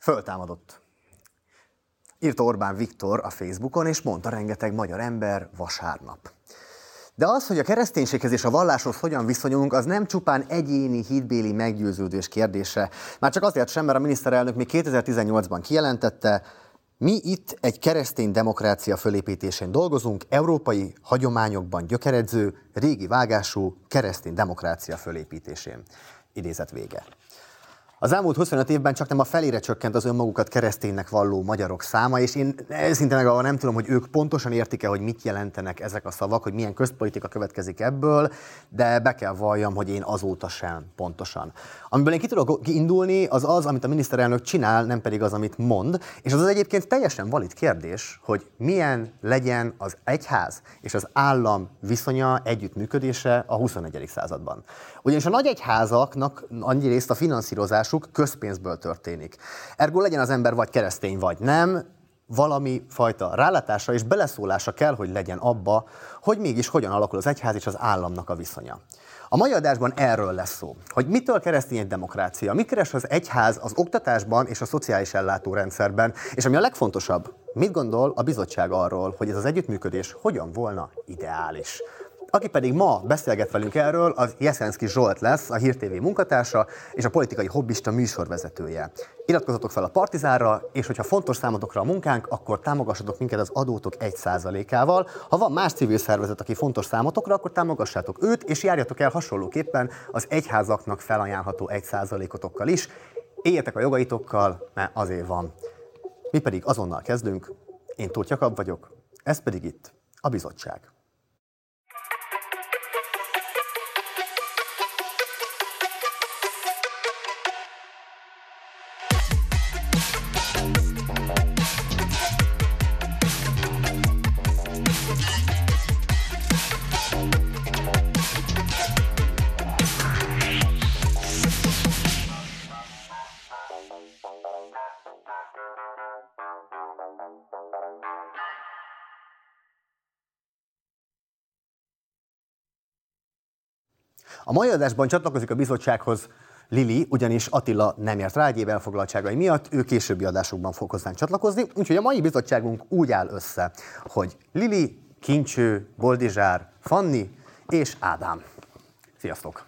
Föltámadott. Írta Orbán Viktor a Facebookon, és mondta rengeteg magyar ember vasárnap. De az, hogy a kereszténységhez és a valláshoz hogyan viszonyulunk, az nem csupán egyéni hitbéli meggyőződés kérdése. Már csak azért sem, mert a miniszterelnök még 2018-ban kijelentette, mi itt egy keresztény demokrácia fölépítésén dolgozunk, európai hagyományokban gyökeredző, régi vágású keresztény demokrácia fölépítésén. Idézet vége. Az elmúlt 25 évben csak nem a felére csökkent az önmagukat kereszténynek valló magyarok száma, és én szinte meg nem tudom, hogy ők pontosan értik-e, hogy mit jelentenek ezek a szavak, hogy milyen közpolitika következik ebből, de be kell valljam, hogy én azóta sem pontosan. Amiből én ki tudok indulni, az az, amit a miniszterelnök csinál, nem pedig az, amit mond, és az egyébként teljesen valid kérdés, hogy milyen legyen az egyház és az állam viszonya, együttműködése a 21. században. Ugyanis a nagy egyházaknak annyi részt a finanszírozásuk közpénzből történik. Ergo legyen az ember vagy keresztény, vagy nem, valami fajta rálátása és beleszólása kell, hogy legyen abba, hogy mégis hogyan alakul az egyház és az államnak a viszonya. A mai adásban erről lesz szó, hogy mitől keresztény egy demokrácia, mit keres az egyház az oktatásban és a szociális ellátórendszerben, és ami a legfontosabb, mit gondol a bizottság arról, hogy ez az együttműködés hogyan volna ideális. Aki pedig ma beszélget velünk erről, az Jeszenszky Zsolt lesz, a Hír TV munkatársa és a politikai hobbista műsorvezetője. Iratkozzatok fel a Partizánra, és hogyha fontos számotokra a munkánk, akkor támogassatok minket az adótok 1%-ával. Ha van más civil szervezet, aki fontos számotokra, akkor támogassátok őt, és járjatok el hasonlóképpen az egyházaknak felajánlható 1%-otokkal is. Éljetek a jogaitokkal, mert azért van. Mi pedig azonnal kezdünk. Én Tóth Jakab vagyok, ez pedig itt a bizottság. A mai adásban csatlakozik a bizottsághoz Lili, ugyanis Attila nem ért rá egyéb elfoglaltságai miatt, ő későbbi adásokban fog hozzánk csatlakozni, úgyhogy a mai bizottságunk úgy áll össze, hogy Lili, Kincső, Boldizsár, Fanni és Ádám. Sziasztok!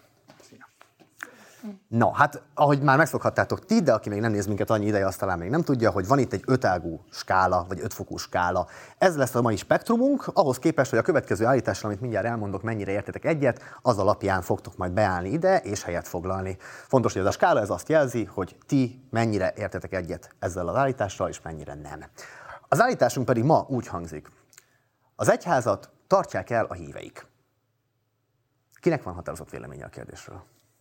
Na, hát ahogy már megszokhattátok ti, de aki még nem néz minket annyi ideje, azt talán még nem tudja, hogy van itt egy 5-ágú skála, vagy 5-fokú skála. Ez lesz a mai spektrumunk, ahhoz képest, hogy a következő állítással, amit mindjárt elmondok, mennyire értetek egyet, az alapján fogtok majd beállni ide, és helyet foglalni. Fontos, hogy ez a skála ez azt jelzi, hogy ti mennyire értetek egyet ezzel az állítással, és mennyire nem. Az állításunk pedig ma úgy hangzik. Az egyházat tartják el a híveik. Kinek van határozott véleménye a kérdésről?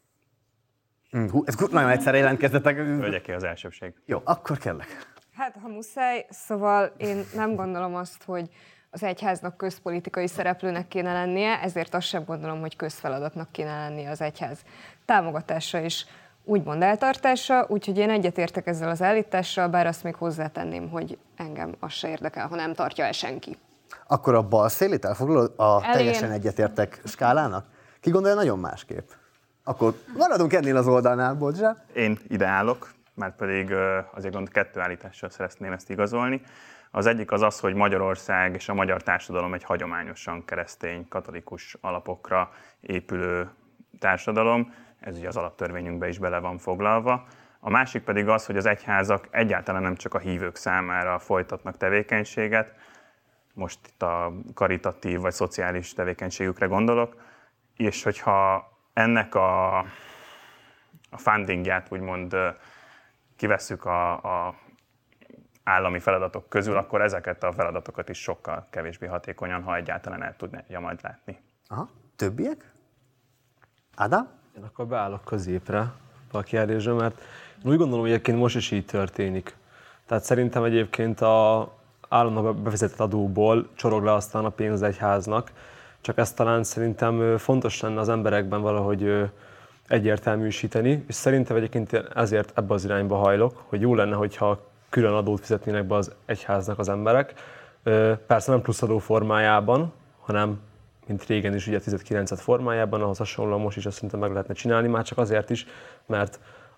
Ez nagyon egyszerre jelentkeztetek. Vegyeké az elsőbség. Jó, akkor kérlek. Hát, ha muszáj, szóval én nem gondolom azt, hogy az egyháznak közpolitikai szereplőnek kéne lennie, ezért azt sem gondolom, hogy közfeladatnak kéne lennie az egyház támogatása és úgymond eltartása, úgyhogy én egyetértek ezzel az állítással, bár azt még hozzátenném, hogy engem az se érdekel, ha nem tartja el senki. Akkor a bal szélét elfoglalod a teljesen egyetértek skálának? Ki gondolja nagyon másképp? Akkor maradunk ennél az oldalnál, Bodzsár. Én ide állok, már pedig azért 2 állítással szeretném ezt igazolni. Az egyik az, hogy Magyarország és a magyar társadalom egy hagyományosan keresztény, katolikus alapokra épülő társadalom. Ez ugye az alaptörvényünkben is bele van foglalva. A másik pedig az, hogy az egyházak egyáltalán nem csak a hívők számára folytatnak tevékenységet, most itt a karitatív vagy szociális tevékenységükre gondolok, és hogyha ennek a fundingját úgymond kivesszük a állami feladatok közül, akkor ezeket a feladatokat is sokkal kevésbé hatékonyan, ha egyáltalán el tudja majd látni. Aha. Többiek? Ádám? Én akkor beállok középre a kérdésre, mert úgy gondolom, hogy egyébként most is így történik. Tehát szerintem egyébként az államnak befizetett adóból csorog le aztán a pénz az egyháznak, csak ezt talán szerintem fontos lenne az emberekben valahogy egyértelműsíteni, és szerintem egyébként ezért ebbe az irányba hajlok, hogy jó lenne, hogyha külön adót fizetnének be az egyháznak az emberek. Persze nem pluszadó formájában, hanem mint régen is ugye 19 formájában, ahhoz hasonlóan most is azt szerintem meg lehetne csinálni, már csak azért is, mert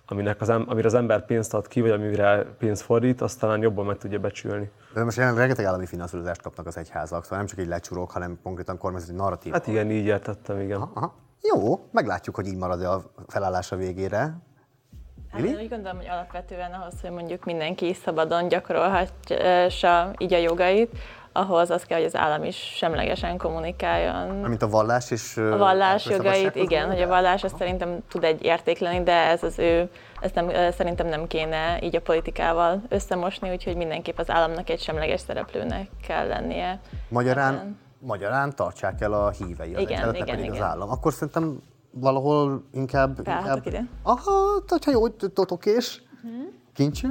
amire az ember pénzt ad ki, vagy amire pénzt fordít, azt talán jobban meg tudja becsülni. De most jelenleg rengeteg állami finanszírozást kapnak az egyházak, szóval nem csak egy lecsurok, hanem konkrétan kormányzati narratív. Hát igen, így értettem, igen. Aha. Jó, meglátjuk, hogy így marad a felállása végére. Hát én úgy gondolom, hogy alapvetően ahhoz, hogy mondjuk mindenki szabadon gyakorolhassa így a jogait, ahhoz az kell, hogy az állam is semlegesen kommunikáljon. Mint a vallás és... A vallás jogait, igen, hogy a vallás azt szerintem tud egy értékleni, de ezt szerintem nem kéne így a politikával összemosni, úgyhogy mindenképp az államnak egy semleges szereplőnek kell lennie. Magyarán tartsák el a hívei az egyházat, pedig igen. az állam. Akkor szerintem valahol inkább... Beállhatok ide? Aha, hogyha jó, totokés. Kincső?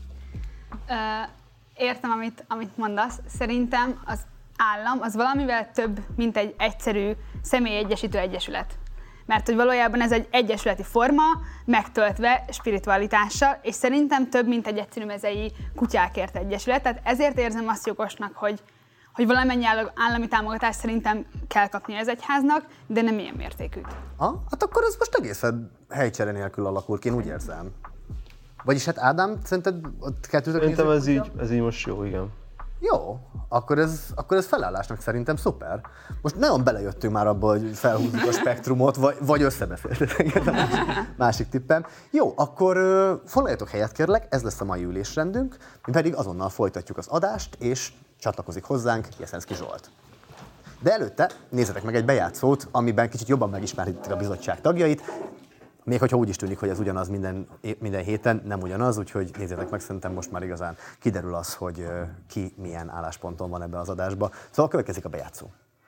Értem, amit mondasz. Szerintem az állam az valamivel több, mint egy egyszerű személyegyesítő egyesület. Mert hogy valójában ez egy egyesületi forma, megtöltve spiritualitással, és szerintem több, mint egy egyszerű mezei kutyákért egyesület. Tehát ezért érzem azt jogosnak, hogy valamennyi állami támogatást szerintem kell kapnia az egyháznak, de nem ilyen mértékű. Hát akkor ez most egészen helycsere nélkül alakul ki, én úgy érzem. Vagyis hát Ádám, szerinted ott kettőtök nézni? Szerintem ez így most jó, igen. Jó, akkor ez felállásnak szerintem szuper. Most nagyon belejöttünk már abba, hogy felhúzzuk a spektrumot, vagy összebeszéltetek. Másik tippem. Jó, akkor foglaljatok helyet kérlek, ez lesz a mai ülésrendünk, mi pedig azonnal folytatjuk az adást, és csatlakozik hozzánk Jeszenszky Zsolt. De előtte nézzetek meg egy bejátszót, amiben kicsit jobban megismerhetitek a bizottság tagjait, még hogyha úgy is tűnik, hogy ez ugyanaz minden héten, nem ugyanaz, úgyhogy nézzétek meg, szerintem most már igazán kiderül az, hogy ki milyen állásponton van ebben az adásban. Szóval következik a bejátszó.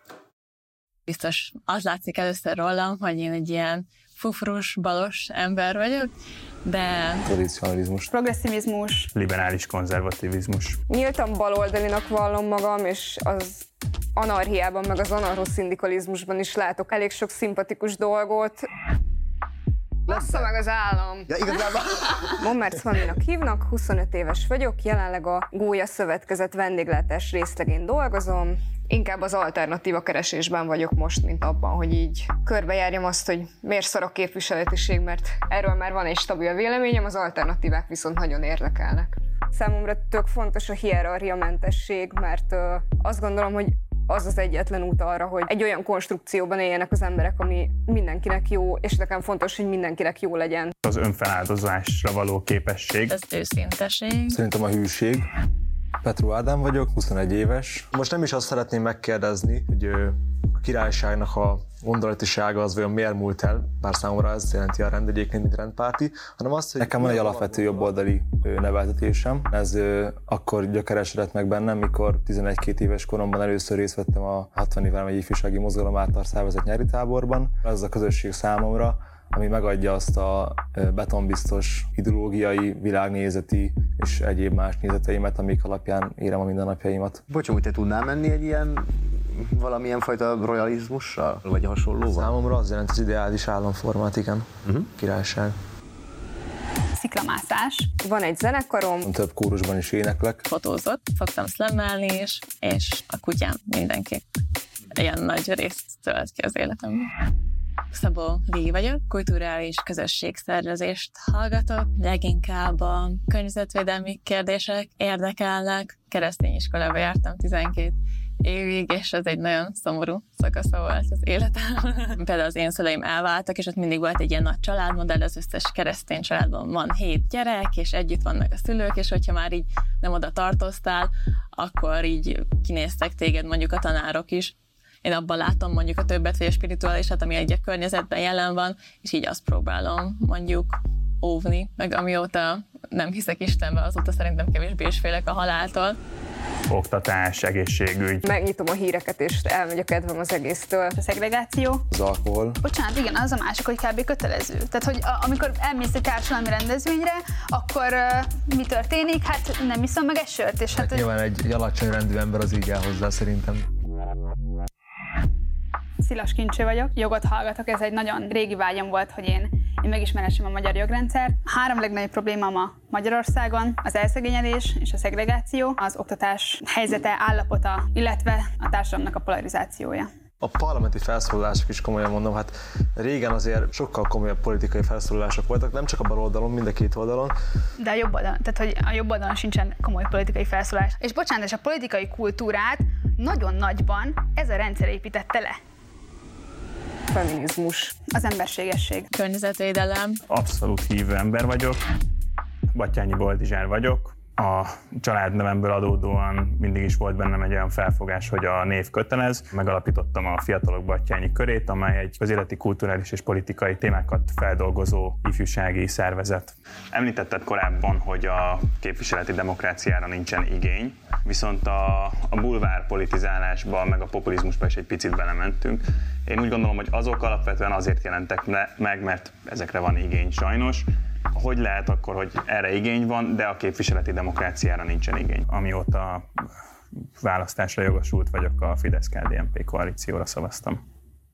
Biztos az látszik először rólam, hogy én egy ilyen fufrus, balos ember vagyok, de... Tradicionalizmus. Progresszivizmus. Liberális konzervativizmus. Nyíltan baloldalinak vallom magam, és az anarchiában, meg az anarchoszindikalizmusban is látok elég sok szimpatikus dolgot. Bassza meg az állam! Ja, igazából... Mommerc Fanninak hívnak, 25 éves vagyok, jelenleg a Gólya Szövetkezet vendéglátás részlegén dolgozom. Inkább az alternatíva keresésben vagyok most, mint abban, hogy így körbejárjam azt, hogy miért szar a képviseletiség, mert erről már van egy stabil véleményem, az alternatívák viszont nagyon érdekelnek. Számomra tök fontos a hierarchiamentesség, mert azt gondolom, hogy az az egyetlen út arra, hogy egy olyan konstrukcióban éljenek az emberek, ami mindenkinek jó, és nekem fontos, hogy mindenkinek jó legyen. Az önfeláldozásra való képesség. az őszinteség. Szerintem a hűség. Petru Ádám vagyok, 21 éves. Most nem is azt szeretném megkérdezni, hogy a királyságnak a gondolatisága az vajon miért múlt el, bár számomra ez jelenti a rend egyébként, mint rendpárti, hanem azt, hogy nekem van egy alapvető jobboldali neveltetésem. Ez akkor gyökeresedett meg bennem, mikor 11-2 éves koromban először részt vettem a 60 év egy ifjúsági mozgalom által szervezett nyári táborban. Ez a közösség számomra, ami megadja azt a betonbiztos ideológiai, világnézeti és egyéb más nézeteimet, amik alapján élem a mindennapjaimat. Bocsánat, hogy te tudnál menni egy ilyen valamilyen fajta royalizmussal, vagy hasonlóval? Számomra az jelent az ideális államformát, igen. Királyság. Sziklamászás. Van egy zenekarom. Több kórusban is éneklek. Fotózott, szoktam szlemmelni is, és a kutyám mindenképp ilyen nagy részt tölt ki az életemben. Szabó Lí vagyok, kulturális közösségszervezést hallgatok, leginkább a környezetvédelmi kérdések érdekelnek. Keresztény iskolába jártam 12 évig, és ez egy nagyon szomorú szakasza volt az életem. Például az én szüleim elváltak, és ott mindig volt egy ilyen nagy családmodell, az összes keresztény családban van 7 gyerek, és együtt vannak a szülők, és hogyha már így nem oda tartoztál, akkor így kinéztek téged mondjuk a tanárok is. Én abban látom mondjuk a többet, vagy a spirituálisat, ami egy környezetben jelen van, és így azt próbálom mondjuk óvni, meg amióta nem hiszek Istenbe, azóta szerintem kevésbé is félek a haláltól. Oktatás, egészségügy. Megnyitom a híreket, és elmegy a kedvem az egésztől. A szegregáció. Az alkohol. Bocsánat, igen, az a másik, hogy kb. Kötelező. Tehát, hogy amikor elmész egy társadalmi rendezvényre, akkor mi történik? Hát nem iszom meg egy sört. És hát nyilván egy alacsony rendű ember az így áll hozzá szerintem. Szilas Kincső vagyok, jogot hallgatok, ez egy nagyon régi vágyam volt, hogy én megismerhessem a magyar jogrendszert. 3 legnagyobb probléma ma Magyarországon: az elszegényedés és a szegregáció, az oktatás helyzete, állapota, illetve a társadalomnak a polarizációja. A parlamenti felszólalások is komolyan mondom, hát régen azért sokkal komolyabb politikai felszólalások voltak, nem csak a bal oldalon, mind a két oldalon. De a jobb oldalon, tehát hogy a jobb oldalon sincsen komoly politikai felszólás. És bocsánat, és a politikai kultúrát nagyon nagyban ez a rendszer építette le. Feminizmus. Az emberségesség. Környezetvédelem. Abszolút hívő ember vagyok. Batthyányi Boldizsár vagyok. A családnevemből adódóan mindig is volt bennem egy olyan felfogás, hogy a név kötelez. Megalapítottam a Fiatalok Batthyányi Körét, amely egy közéleti, kulturális és politikai témákat feldolgozó ifjúsági szervezet. Említetted korábban, hogy a képviseleti demokráciára nincsen igény, viszont a bulvár politizálásba, meg a populizmusba is egy picit belementünk. Én úgy gondolom, hogy azok alapvetően azért jelentek meg, mert ezekre van igény sajnos. Hogy lehet akkor, hogy erre igény van, de a képviseleti demokráciára nincsen igény? Amióta választásra jogosult vagyok, a Fidesz-KDNP koalícióra szavaztam.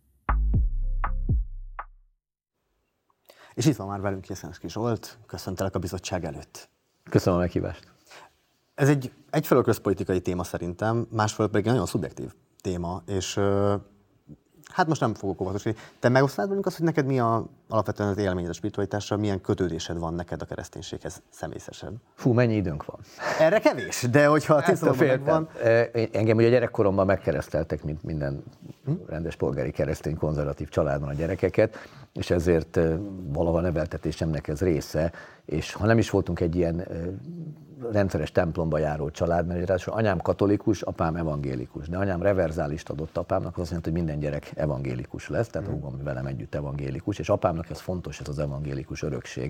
És itt van már velünk Jeszenszky Zsolt, köszöntelek a bizottság előtt. Köszönöm a meghívást. Ez egyfelől közpolitikai téma szerintem, másfelől pedig egy nagyon szubjektív téma, és hát most nem fogok óvatosni. Te megosztanád velünk azt, hogy neked mi alapvetően az élményed a spiritualitásra, milyen kötődésed van neked a kereszténységhez személyesen? Fú, mennyi időnk van? Erre kevés, de hogyha a tényszóban megvan... Engem ugye gyerekkoromban megkereszteltek, mint minden rendes polgári keresztény konzervatív családban a gyerekeket, és ezért valahol neveltetésemnek ez része, és ha nem is voltunk egy ilyen rendszeres templomba járó család, mert anyám katolikus, apám evangélikus, de anyám reverzálist adott apámnak, az azt jelenti, hogy minden gyerek evangélikus lesz, tehát a húgom velem együtt evangélikus, és apámnak ez fontos, ez az evangélikus örökség.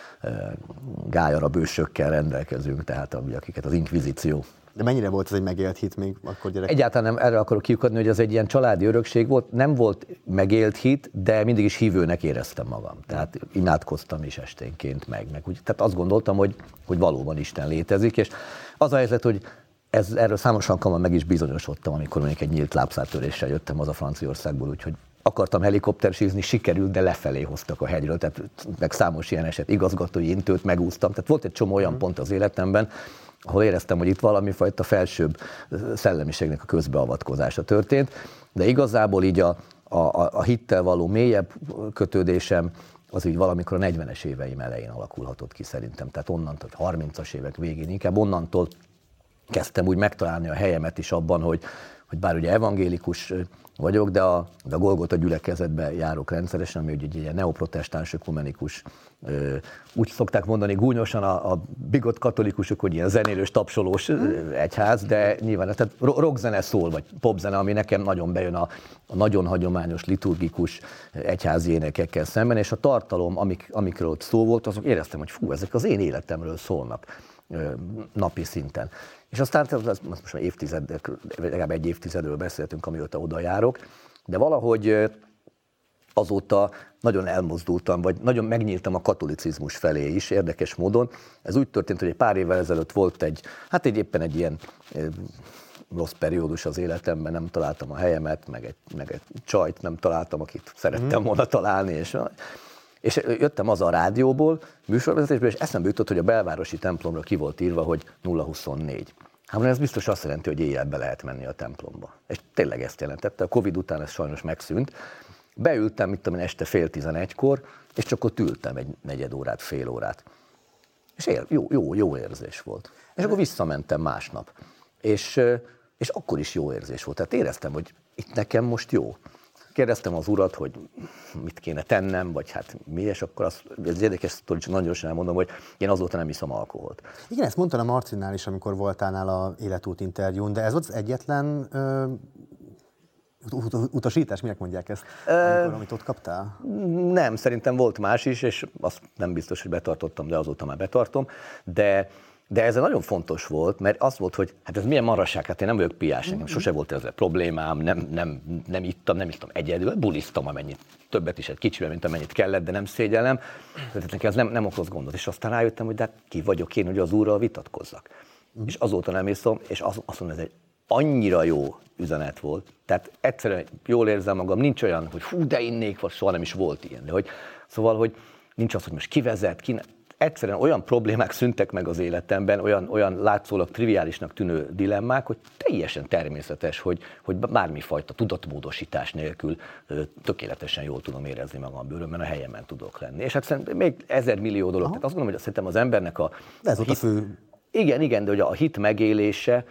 Gályara bősökkel rendelkezünk, tehát akiket az inkvizíció. De mennyire volt ez egy megélt hit még akkor gyerek? Egyáltalán nem erre akarok kiukadni, hogy az egy ilyen családi örökség volt, nem volt megélt hit, de mindig is hívőnek éreztem magam. Tehát imádkoztam is esténként meg úgy. Tehát azt gondoltam, hogy valóban Isten létezik, és az a helyzet, hogy erről számos alkalommal meg is bizonyosodtam, amikor mondjuk egy nyílt lábszártöréssel jöttem haza Franciaországból, úgyhogy akartam helikoptersízni, sikerült, de lefelé hoztak a hegyről, tehát meg számos ilyen eset, igazgatói intőt megúsztam, tehát volt egy csomó olyan pont az életemben, ahol éreztem, hogy itt valami fajta felsőbb szellemiségnek a közbeavatkozása történt, de igazából így a hittel való mélyebb kötődésem az így valamikor a 40-es éveim elején alakulhatott ki szerintem, tehát onnantól, 30-as évek végén, inkább onnantól kezdtem úgy megtalálni a helyemet is abban, hogy bár ugye evangélikus vagyok, de a Golgota gyülekezetbe járok rendszeresen, ami ugye egy ilyen neoprotestáns, ökumenikus, úgy szokták mondani gúnyosan a bigott katolikusok, hogy ilyen zenélős, tapsolós egyház, de nyilván tehát rockzene szól, vagy popzene, ami nekem nagyon bejön a nagyon hagyományos, liturgikus egyházi énekekkel szemben, és a tartalom, amikről ott szó volt, azok éreztem, hogy fú, ezek az én életemről szólnak napi szinten. És aztán most már legalább egy évtizedről beszéltünk, amióta oda járok, de valahogy azóta nagyon elmozdultam, vagy nagyon megnyíltam a katolicizmus felé is, érdekes módon. Ez úgy történt, hogy egy pár évvel ezelőtt volt éppen egy ilyen rossz periódus az életemben, nem találtam a helyemet, meg egy csajt nem találtam, akit szerettem volna találni, és jöttem haza a rádióból, műsorvezetésből, és eszembe jutott, hogy a belvárosi templomra ki volt írva, hogy 024. Hát ez biztos azt jelenti, hogy éjjel be lehet menni a templomba. És tényleg ezt jelentette. A Covid után ez sajnos megszűnt. Beültem, mit tudom én, este 10:30-kor, és csak ott ültem egy negyed órát, fél órát. És jó érzés volt. És akkor visszamentem másnap. És akkor is jó érzés volt. Tehát éreztem, hogy itt nekem most jó. Kérdeztem az urat, hogy mit kéne tennem, vagy hát mi, és akkor ez érdekes sztori, csak nagyon gyorsan elmondom, hogy én azóta nem iszom alkoholt. Igen, ezt mondtad a Marcinnál is, amikor voltál nála a Életút interjún, de ez volt az egyetlen utasítás, minek mondják ezt, amit ott kaptál? Nem, szerintem volt más is, és azt nem biztos, hogy betartottam, de azóta már betartom, de ez nagyon fontos volt, mert az volt, hogy hát ez milyen marasság, hát én nem vagyok piás, nekem sose volt ezzel problémám, nem ittam egyedül, buliztam amennyit, többet is egy kicsivel, mint amennyit kellett, de nem szégyellem, tehát nekem ez nem okoz gondot, és aztán rájöttem, hogy de hát ki vagyok én, hogy az Úrral vitatkozzak. És azóta nem iszom, és azt mondom, ez egy annyira jó üzenet volt, tehát egyszerűen jól érzem magam, nincs olyan, hogy hú, de innék, vagy soha nem is volt ilyen, de hogy, szóval, hogy nincs az, hogy most kivezet, egyszerűen olyan problémák szűntek meg az életemben, olyan látszólag triviálisnak tűnő dilemmák, hogy teljesen természetes, hogy bármifajta tudatmódosítás nélkül tökéletesen jól tudom érezni magam bőrömben, a helyemen tudok lenni. És hát szerintem még 1000 millió dolog. Tehát azt gondolom, hogy szerintem az embernek ez volt a fő. Igen, de hogy a hit megélése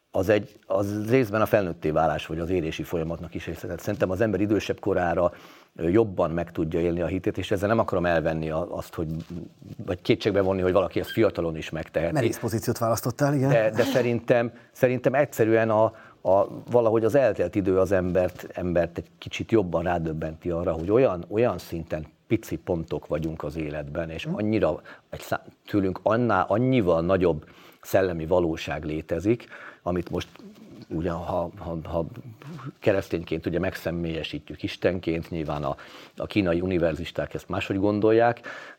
az részben a felnőtté válás, vagy az érési folyamatnak is része. Tehát szerintem az ember idősebb korára jobban meg tudja élni a hitét, és ezzel nem akarom elvenni azt, vagy kétségbe vonni, hogy valaki ezt fiatalon is megteheti. Merész pozíciót választottál, igen. De szerintem egyszerűen valahogy az eltelt idő az embert egy kicsit jobban rádöbbenti arra, hogy olyan szinten pici pontok vagyunk az életben, és annyira tőlünk annyival nagyobb szellemi valóság létezik, amit most ugye, ha keresztényként ugye megszemélyesítjük Istenként, nyilván a kínai univerzisták ezt máshogy gondolják.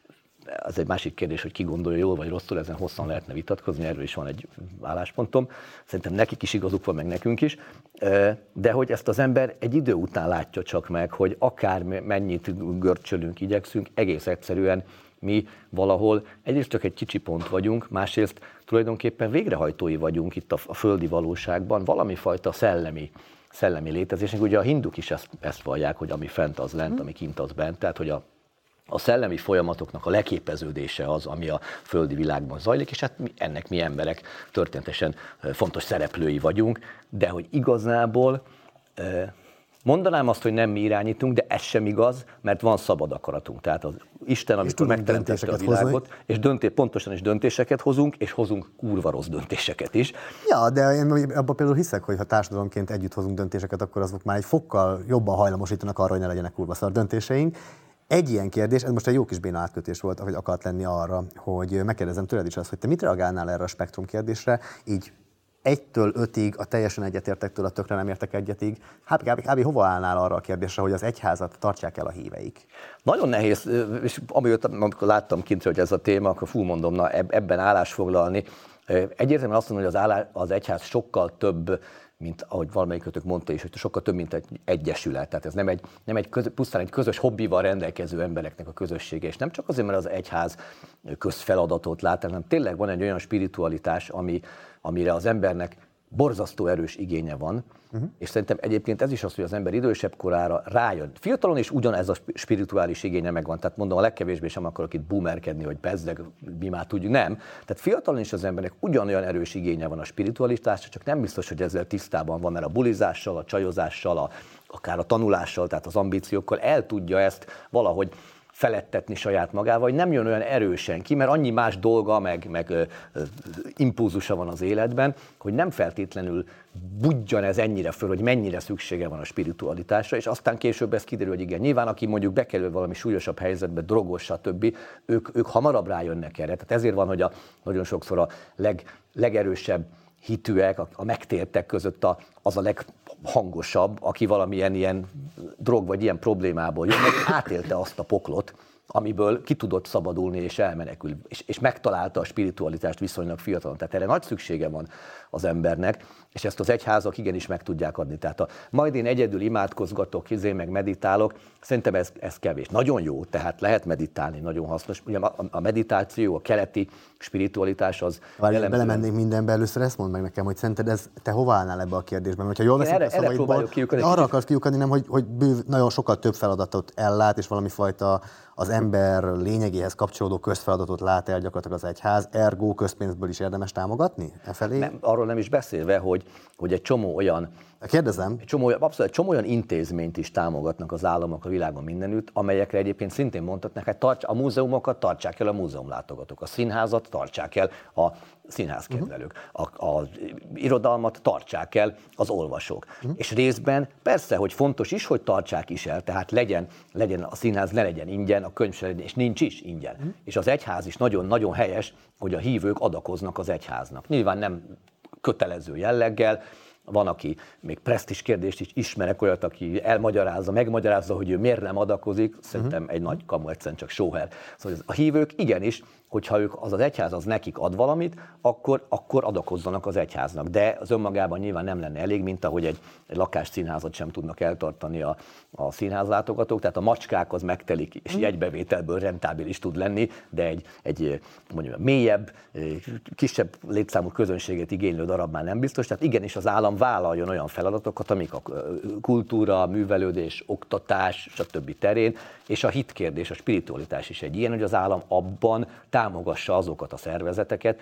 Az egy másik kérdés, hogy ki gondolja jól vagy rosszul, ezen hosszan lehetne vitatkozni, erről is van egy álláspontom. Szerintem nekik is igazuk van, meg nekünk is. De hogy ezt az ember egy idő után látja csak meg, hogy akár mennyit görcsölünk, igyekszünk, egész egyszerűen mi valahol egyrészt csak egy kicsi pont vagyunk, másrészt tulajdonképpen végrehajtói vagyunk itt a földi valóságban, valami fajta szellemi létezésnek. Ugye a hinduk is ezt vallják, hogy ami fent az lent, ami kint az bent, tehát hogy a szellemi folyamatoknak a leképeződése az, ami a földi világban zajlik, és hát ennek mi emberek történetesen fontos szereplői vagyunk, de hogy igazából mondanám azt, hogy nem mi irányítunk, de ez sem igaz, mert van szabad akaratunk. Tehát az Isten, amikor megteremtette a világot, és pontosan is döntéseket hozunk, és hozunk kurva rossz döntéseket is. Ja, de én abban például hiszek, hogy ha társadalomként együtt hozunk döntéseket, akkor azok már egy fokkal jobban hajlamosítanak arra, hogy ne legyenek kurva szar döntéseink. Egy ilyen kérdés, ez most egy jó kis béna átkötés volt, ahogy akart lenni arra, hogy megkérdezem tőled is azt, hogy te mit reagálnál erre a spektrum kérdésre, így 1-től 5-ig a teljesen egyetértek tőle, tökre nem értek egyetig. Hát kb. Hova állnál arra a kérdésre, hogy az egyházat tartsák el a híveik? Nagyon nehéz, és amikor láttam kintre, hogy ez a téma, akkor mondom, ebben állásfoglalni. Egyértelműen azt mondom, hogy az egyház sokkal több, mint ahogy valamelyikötök mondta is, hogy sokkal több, mint egy egyesület. Tehát ez nem pusztán egy közös hobbival rendelkező embereknek a közössége, és nem csak azért, mert az egyház közfeladatot lát, hanem tényleg van egy olyan spiritualitás, amire az embernek borzasztó erős igénye van, és szerintem egyébként ez is az, hogy az ember idősebb korára rájön. Fiatalon is ugyanez a spirituális igénye megvan, tehát mondom, a legkevésbé sem akarok itt boomerkedni, hogy bezdeg, mi már tudjuk, nem. Tehát fiatalon is az embernek ugyanolyan erős igénye van a spiritualitásra, csak nem biztos, hogy ezzel tisztában van, mert a bulizással, a csajozással, akár a tanulással, tehát az ambíciókkal el tudja ezt valahogy felettetni saját magával, hogy nem jön olyan erősen ki, mert annyi más dolga, meg impulzusa van az életben, hogy nem feltétlenül budjan ez ennyire föl, hogy mennyire szüksége van a spiritualitásra, és aztán később ez kiderül, hogy igen, nyilván aki mondjuk bekerül valami súlyosabb helyzetbe, drogos, stb., ők hamarabb rájönnek erre. Tehát ezért van, hogy nagyon sokszor a legerősebb hitűek, a megtértek között az a leghangosabb, aki valamilyen ilyen drog vagy ilyen problémából jön, meg átélte azt a poklot, amiből ki tudott szabadulni és elmenekül, és megtalálta a spiritualitást viszonylag fiatalon. Tehát erre nagy szüksége van az embernek, és ezt az egyházak igenis meg tudják adni. Tehát majd én egyedül imádkozgatok, meg meditálok, szerintem ez kevés. Nagyon jó, tehát lehet meditálni, nagyon hasznos. Ugye a meditáció, a keleti spiritualitás az jellemző. Belemennénk mindenbe, először ezt mondd meg nekem, hogy szerinted te hova állnál ebbe a kérdésben? Hogyha jól veszünk a szavaidból, arra akarsz kiukadni, nem, hogy nagyon sokkal több feladatot ellát, és valami fajta az ember lényegéhez kapcsolódó közfeladatot lát el gyakorlatilag az egyház, ergo közpénzből is érdemes támogatni e felé? Nem, arról nem is beszélve, hogy egy csomó olyan kérdezem. Egy csomó olyan intézményt is támogatnak az államok a világon mindenütt, amelyekre egyébként szintén mondhatnak, hogy a múzeumokat tartsák el a múzeumlátogatók, a színházat tartsák el a színházkedvelők, az irodalmat tartsák el az olvasók. És részben persze, hogy fontos is, hogy tartsák is el, tehát legyen a színház, ne legyen ingyen, a könyv se legyen, és nincs is ingyen. És az egyház is nagyon-nagyon helyes, hogy a hívők adakoznak az egyháznak. Nyilván nem kötelező jelleggel, van, aki még presztízs kérdést is ismerek, olyat, aki megmagyarázza, hogy ő miért nem adakozik, szerintem egy nagy kamu, egyszerűen csak sóher. Szóval a hívők igenis hogyha az egyház az nekik ad valamit, akkor adakozzanak az egyháznak. De az önmagában nyilván nem lenne elég, mint ahogy egy lakásszínházat sem tudnak eltartani a színházlátogatók, tehát a macskák az megtelik, és jegybevételből rentábilis tud lenni, de egy mondjuk mélyebb, kisebb létszámú közönséget igénylő darab már nem biztos. Tehát igenis az állam vállaljon olyan feladatokat, amik a kultúra, művelődés, oktatás, stb. Terén, és a hitkérdés, a spiritualitás is egy ilyen, hogy az állam abban támogassa azokat a szervezeteket,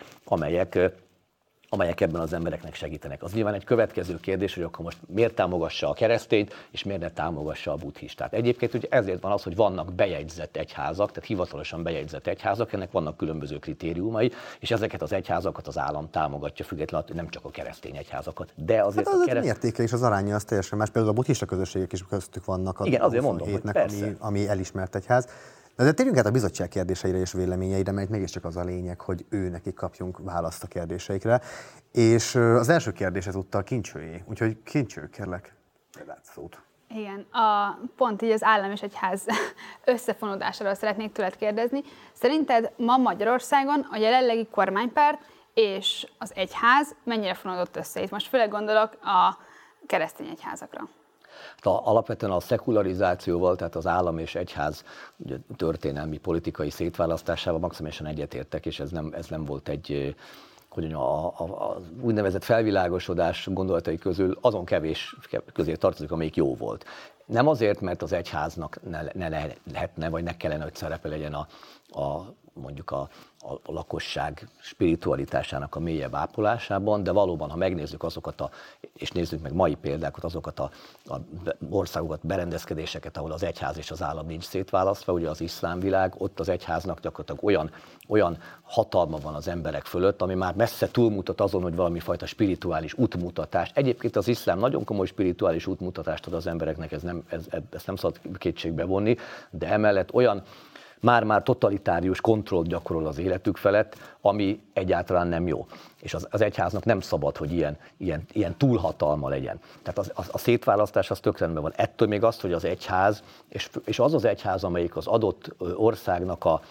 amelyek ebben az embereknek segítenek. Az nyilván egy következő kérdés, hogy akkor most miért támogassa a keresztényt, és miért ne támogassa a buddhistát. Egyébként ugye ezért van az, hogy vannak bejegyzett egyházak, tehát hivatalosan bejegyzett egyházak, ennek vannak különböző kritériumai, és ezeket az egyházakat az állam támogatja, függetlenül nem csak a keresztény egyházakat. De azért hát az mértéke és az aránya az teljesen más. Például a buddhista közösségek is köztük vannak a igen, azért mondom, hétnek, ami elismert egyház. De térjünk át a bizottság kérdéseire és véleményeire, mert mégiscsak az a lényeg, hogy nekik kapjunk választ a kérdéseikre. És az első kérdés ezúttal Kincsőjé. Úgyhogy Kincső, kérlek, látsz szót. Igen, pont így az állam és egyház összefonódásáról szeretnék tőled kérdezni. Szerinted ma Magyarországon a jelenlegi kormánypárt és az egyház mennyire fonódott össze? Itt most főleg gondolok a keresztény egyházakra. Alapvetően a szekularizációval, tehát az állam és egyház ugye, történelmi politikai szétválasztásával maximálisan egyetértek, és ez nem volt egy, hogy mondjam, a úgynevezett felvilágosodás gondolatai közül azon kevés közé tartozik, amelyik jó volt. Nem azért, mert az egyháznak ne lehetne, vagy ne kellene, hogy szerepe legyen mondjuk a lakosság spiritualitásának a mélyebb ápolásában, de valóban, ha megnézzük azokat és nézzük meg mai példákat, azokat a országokat, berendezkedéseket, ahol az egyház és az állam nincs szétválasztva, ugye az iszlám világ, ott az egyháznak gyakorlatilag olyan hatalma van az emberek fölött, ami már messze túlmutat azon, hogy valami fajta spirituális útmutatást. Egyébként az iszlám nagyon komoly spirituális útmutatást ad az embereknek, ezt nem szabad kétségbe vonni, de emellett olyan már már kontrollt gyakorol az életük felett, ami egyáltalán nem jó. És az egyháznak nem szabad, hogy ilyen túlhatalma legyen. Tehát a szétválasztás az tök rendben van. Ettől még azt, hogy az egyház, és az egyház, amelyik az adott országnak a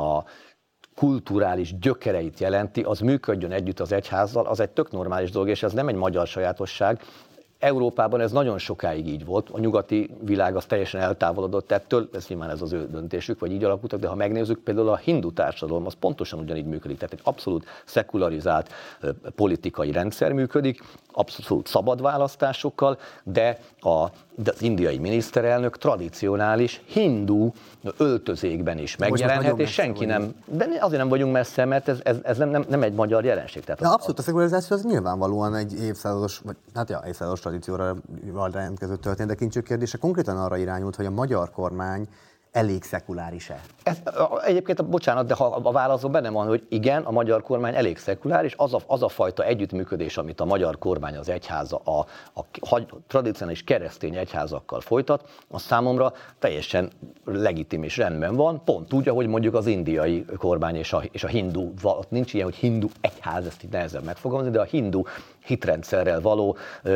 kulturális gyökereit jelenti, az működjön együtt az egyházzal, az egy tök normális dolog, és ez nem egy magyar sajátosság. Európában ez nagyon sokáig így volt, a nyugati világ az teljesen eltávolodott ettől, ez nyilván ez az ő döntésük, vagy így alakultak, de ha megnézzük, például a hindu társadalom, az pontosan ugyanígy működik, tehát egy abszolút szekularizált politikai rendszer működik, abszolút szabad választásokkal, de az indiai miniszterelnök tradicionális hindu öltözékben is megjelenhet, és senki nem, de azért nem vagyunk messze, mert ez nem egy magyar jelenség. Tehát abszolút a szekularizáció az nyilvánvalóan egy évszázados, évszázados tradícióra jelentkező történet, de Kincső kérdése konkrétan arra irányult, hogy a magyar kormány elég szekuláris-e? Egyébként, bocsánat, de ha a válaszban benne van, hogy igen, a magyar kormány elég szekuláris, az a fajta együttműködés, amit a magyar kormány az egyháza, a tradicionális keresztény egyházakkal folytat, az számomra teljesen legitim és rendben van, pont úgy, ahogy mondjuk az indiai kormány és a hindu, nincs ilyen, hogy hindu egyház, ezt így nehezebb megfogalmazni, de a hindu hitrendszerrel való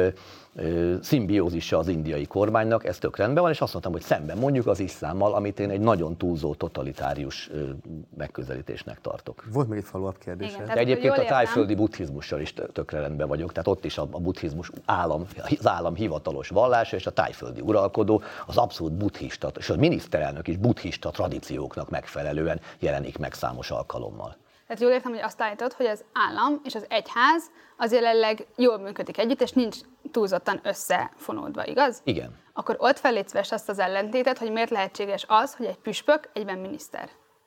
szimbiózisa az indiai kormánynak, ez tök rendben van, és azt mondtam, hogy szemben mondjuk az iszlámmal, amit én egy nagyon túlzó totalitárius megközelítésnek tartok. Volt még egy follow-up kérdés. De egyébként a tájföldi buddhizmussal is tökre rendben vagyok, tehát ott is a buddhizmus az állam hivatalos vallása, és a tájföldi uralkodó az abszolút buddhista, és a miniszterelnök is buddhista tradícióknak megfelelően jelenik meg számos alkalommal. Tehát jól értem, hogy azt állítod, hogy az állam és az egyház az jelenleg jól működik együtt, és nincs túlzottan összefonódva, igaz? Igen. Akkor ott fellétszves azt az ellentétet, hogy miért lehetséges az, hogy egy püspök egyben miniszter?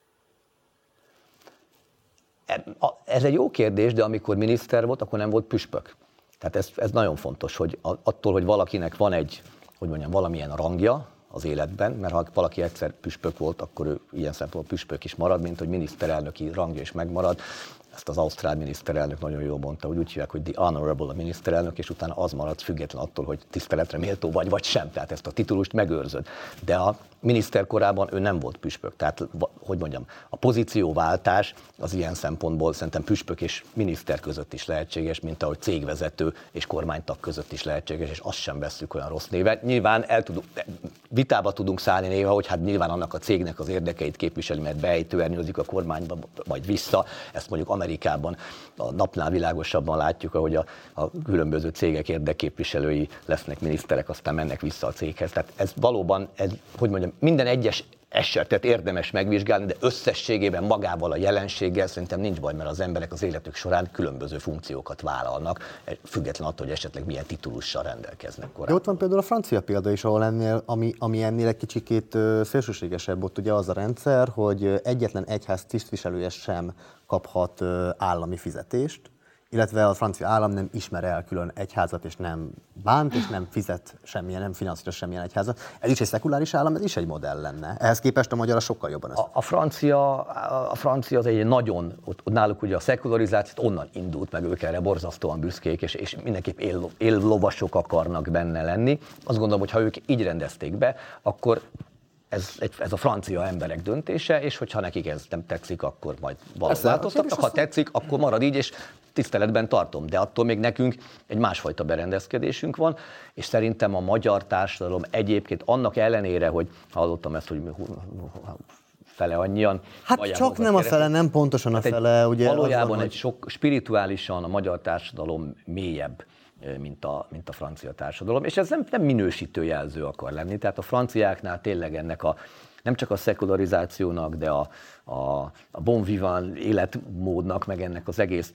Ez egy jó kérdés, de amikor miniszter volt, akkor nem volt püspök. Tehát ez nagyon fontos, hogy attól, hogy valakinek van valamilyen rangja az életben, mert ha valaki egyszer püspök volt, akkor ő ilyen szempontból püspök is marad, mint hogy miniszterelnöki rangja is megmarad. Ezt az ausztrál miniszterelnök nagyon jól mondta, hogy úgy hívják, hogy the honorable a miniszterelnök, és utána az marad független attól, hogy tiszteletre méltó vagy sem. Tehát ezt a titulust megőrzöd. De miniszter korában ő nem volt püspök, tehát hogy mondjam, a pozícióváltás az ilyen szempontból szerintem püspök és miniszter között is lehetséges, mint ahogy cégvezető és kormánytag között is lehetséges, és azt sem vesszük olyan rossz néven. Nyilván vitába tudunk szállni néha, hogy hát nyilván annak a cégnek az érdekeit képviseli, mert beejtőernyőzik a kormányba, vagy vissza. Ezt mondjuk Amerikában a napnál világosabban látjuk, ahogy a különböző cégek érdekképviselői lesznek miniszterek, aztán mennek vissza a céghez. Tehát ez valóban, hogy mondjam, minden egyes esetet érdemes megvizsgálni, de összességében magával a jelenséggel szerintem nincs baj, mert az emberek az életük során különböző funkciókat vállalnak, független attól, hogy esetleg milyen titulussal rendelkeznek korábban. De ott van például a francia példa is, ahol ami ennél egy kicsikét szélsőségesebb, ott ugye az a rendszer, hogy egyetlen egyház tisztviselője sem kaphat állami fizetést, illetve a francia állam nem ismer el külön egyházat, és nem bánt, és nem fizet semmilyen, nem finanszíroz semmilyen egyházat. Ez is egy szekuláris állam, ez is egy modell lenne. Ehhez képest a magyar sokkal jobban össze. A francia az egy nagyon, ott náluk ugye a szekularizáció onnan indult, meg ők erre borzasztóan büszkék, és mindenképp éllovasok akarnak benne lenni. Azt gondolom, hogy ha ők így rendezték be, akkor ez a francia emberek döntése, és hogyha nekik ez nem tetszik, akkor majd változtatnak. Ha tetszik, akkor marad így, és tiszteletben tartom. De attól még nekünk egy másfajta berendezkedésünk van, és szerintem a magyar társadalom egyébként annak ellenére, hogy hallottam ezt, hogy fele annyian. Hát csak nem a fele, nem pontosan a fele. Ugye valójában egy sok spirituálisan a magyar társadalom mélyebb, mint a francia társadalom, és ez nem minősítő jelző akar lenni, tehát a franciáknál tényleg ennek nem csak a szekularizációnak, de a bon vivant életmódnak, meg ennek az egész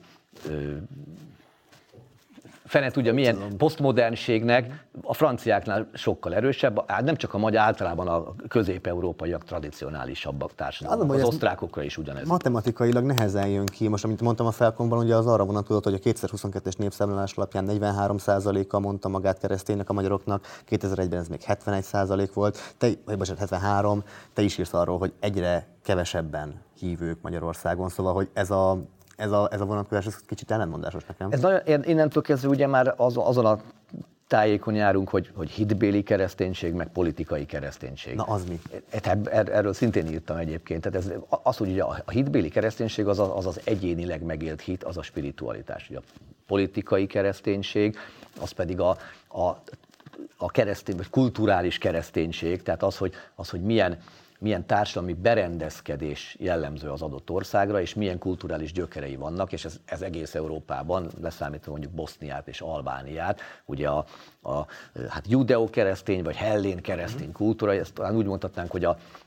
fene tudja milyen posztmodernségnek a franciáknál sokkal erősebb, nem csak a magyar, általában a közép-európaiak tradicionálisabbak társadalmak, az osztrákokra is ugyanez. Matematikailag nehezen jön ki, most amit mondtam a Felkomban, ugye az arra vonatkozott, hogy a 2022-es népszámlálás alapján 43%-a mondta magát kereszténynek a magyaroknak, 2001-ben ez még 71% volt, 73, te is írsz arról, hogy egyre kevesebben hívők Magyarországon, szóval hogy ez a vonatkozás ez kicsit ellentmondásos nekem. Ez nagyon, innentől kezdve ugye már azon a tájékon járunk, hogy hitbéli kereszténység, meg politikai kereszténység. Na az mi? Erről szintén írtam egyébként. Tehát az, hogy ugye a hitbéli kereszténység az egyénileg megélt hit, az a spiritualitás. Ugye a politikai kereszténység, az pedig a keresztény, vagy kulturális kereszténység, tehát az, hogy milyen társadalmi berendezkedés jellemző az adott országra, és milyen kulturális gyökerei vannak, és ez egész Európában, leszámítva mondjuk Boszniát és Albániát, ugye hát judeo-keresztény vagy hellén-keresztény kultúra, ezt talán úgy mondhatnánk, hogy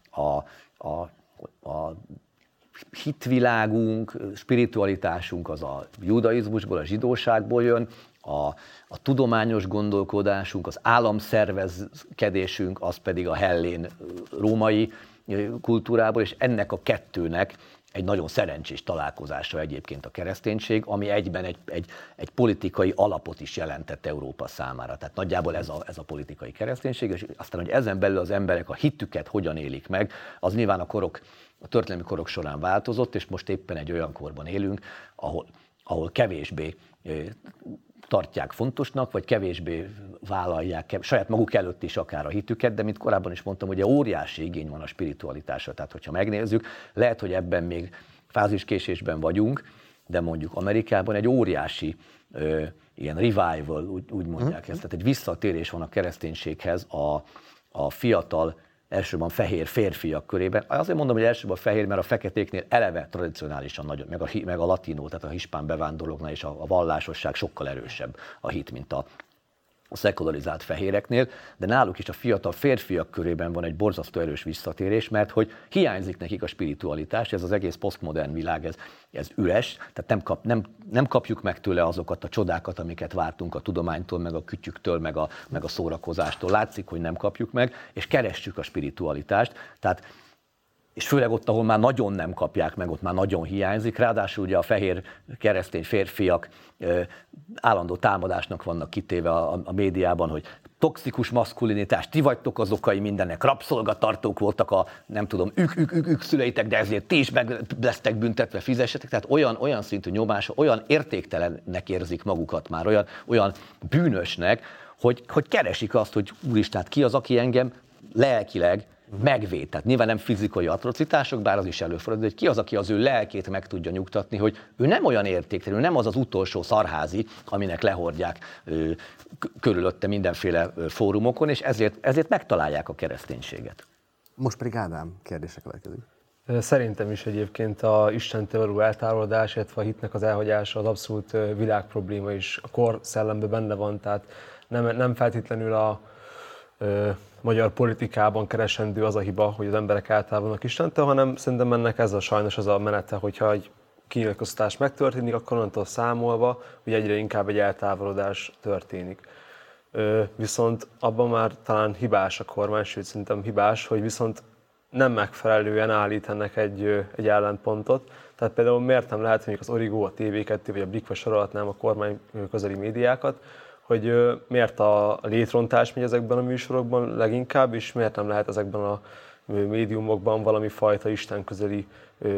a hitvilágunk, spiritualitásunk az a judaizmusból, a zsidóságból jön, a tudományos gondolkodásunk, az államszervezkedésünk, az pedig a hellén római kultúrából, és ennek a kettőnek egy nagyon szerencsés találkozása egyébként a kereszténység, ami egyben egy politikai alapot is jelentett Európa számára. Tehát nagyjából ez a politikai kereszténység, és aztán, hogy ezen belül az emberek a hitüket hogyan élik meg, az nyilván a történelmi korok során változott, és most éppen egy olyan korban élünk, ahol kevésbé tartják fontosnak, vagy kevésbé vállalják saját maguk előtt is akár a hitüket, de mint korábban is mondtam, hogy óriási igény van a spiritualitásra. Tehát, hogyha megnézzük, lehet, hogy ebben még fáziskésésben vagyunk, de mondjuk Amerikában egy óriási ilyen revival, úgy mondják ezt, tehát egy visszatérés van a kereszténységhez a fiatal, elsősorban fehér férfiak körében. Azért mondom, hogy elsősorban fehér, mert a feketéknél eleve tradicionálisan nagyon, meg a latinó, tehát a hispán bevándorlóknál is a vallásosság sokkal erősebb a hit, mint a szekularizált fehéreknél, de náluk is a fiatal férfiak körében van egy borzasztó erős visszatérés, mert hogy hiányzik nekik a spiritualitás, ez az egész posztmodern világ, ez üres, tehát nem kapjuk meg tőle azokat a csodákat, amiket vártunk a tudománytól, meg a kütyüktől, meg a szórakozástól. Látszik, hogy nem kapjuk meg, és keressük a spiritualitást. Tehát és főleg ott, ahol már nagyon nem kapják meg, ott már nagyon hiányzik. Ráadásul ugye a fehér keresztény férfiak állandó támadásnak vannak kitéve a médiában, hogy toxikus maszkulinitás, ti vagytok az okai mindennek, rabszolgatartók voltak ők szüleitek, de ezért ti is meg lesztek büntetve, fizessetek. Tehát olyan szintű nyomás, olyan értéktelennek érzik magukat már, olyan bűnösnek, hogy keresik azt, hogy úristen, ki az, aki engem lelkileg megvéd. Tehát nyilván nem fizikai atrocitások, bár az is előfordul, hogy ki az, aki az ő lelkét meg tudja nyugtatni, hogy ő nem olyan értéktelen, ő nem az utolsó szarházi, aminek lehordják körülötte mindenféle fórumokon, és ezért megtalálják a kereszténységet. Most pedig Ádám kérdése következik. Szerintem is egyébként a Istentől való eltávolodás, illetve a hitnek az elhagyása az abszolút világprobléma is. A kor szellemben benne van, tehát nem feltétlenül a magyar politikában keresendő az a hiba, hogy az emberek eltávolodnak Istentől, hanem szerintem ennek sajnos ez a menete, hogyha egy kinyilatkoztatás megtörténik, akkor onnantól számolva, hogy egyre inkább egy eltávolodás történik. Viszont abban már talán hibás a kormány, sőt szerintem hibás, hogy viszont nem megfelelően állít ennek egy ellenpontot. Tehát például miért nem lehet, mondjuk az Origo, a TV2 vagy a Blik, vagy sorolhatnám a kormány közeli médiákat, hogy miért a létrontás megy ezekben a műsorokban leginkább, és miért nem lehet ezekben a médiumokban valami fajta istenközeli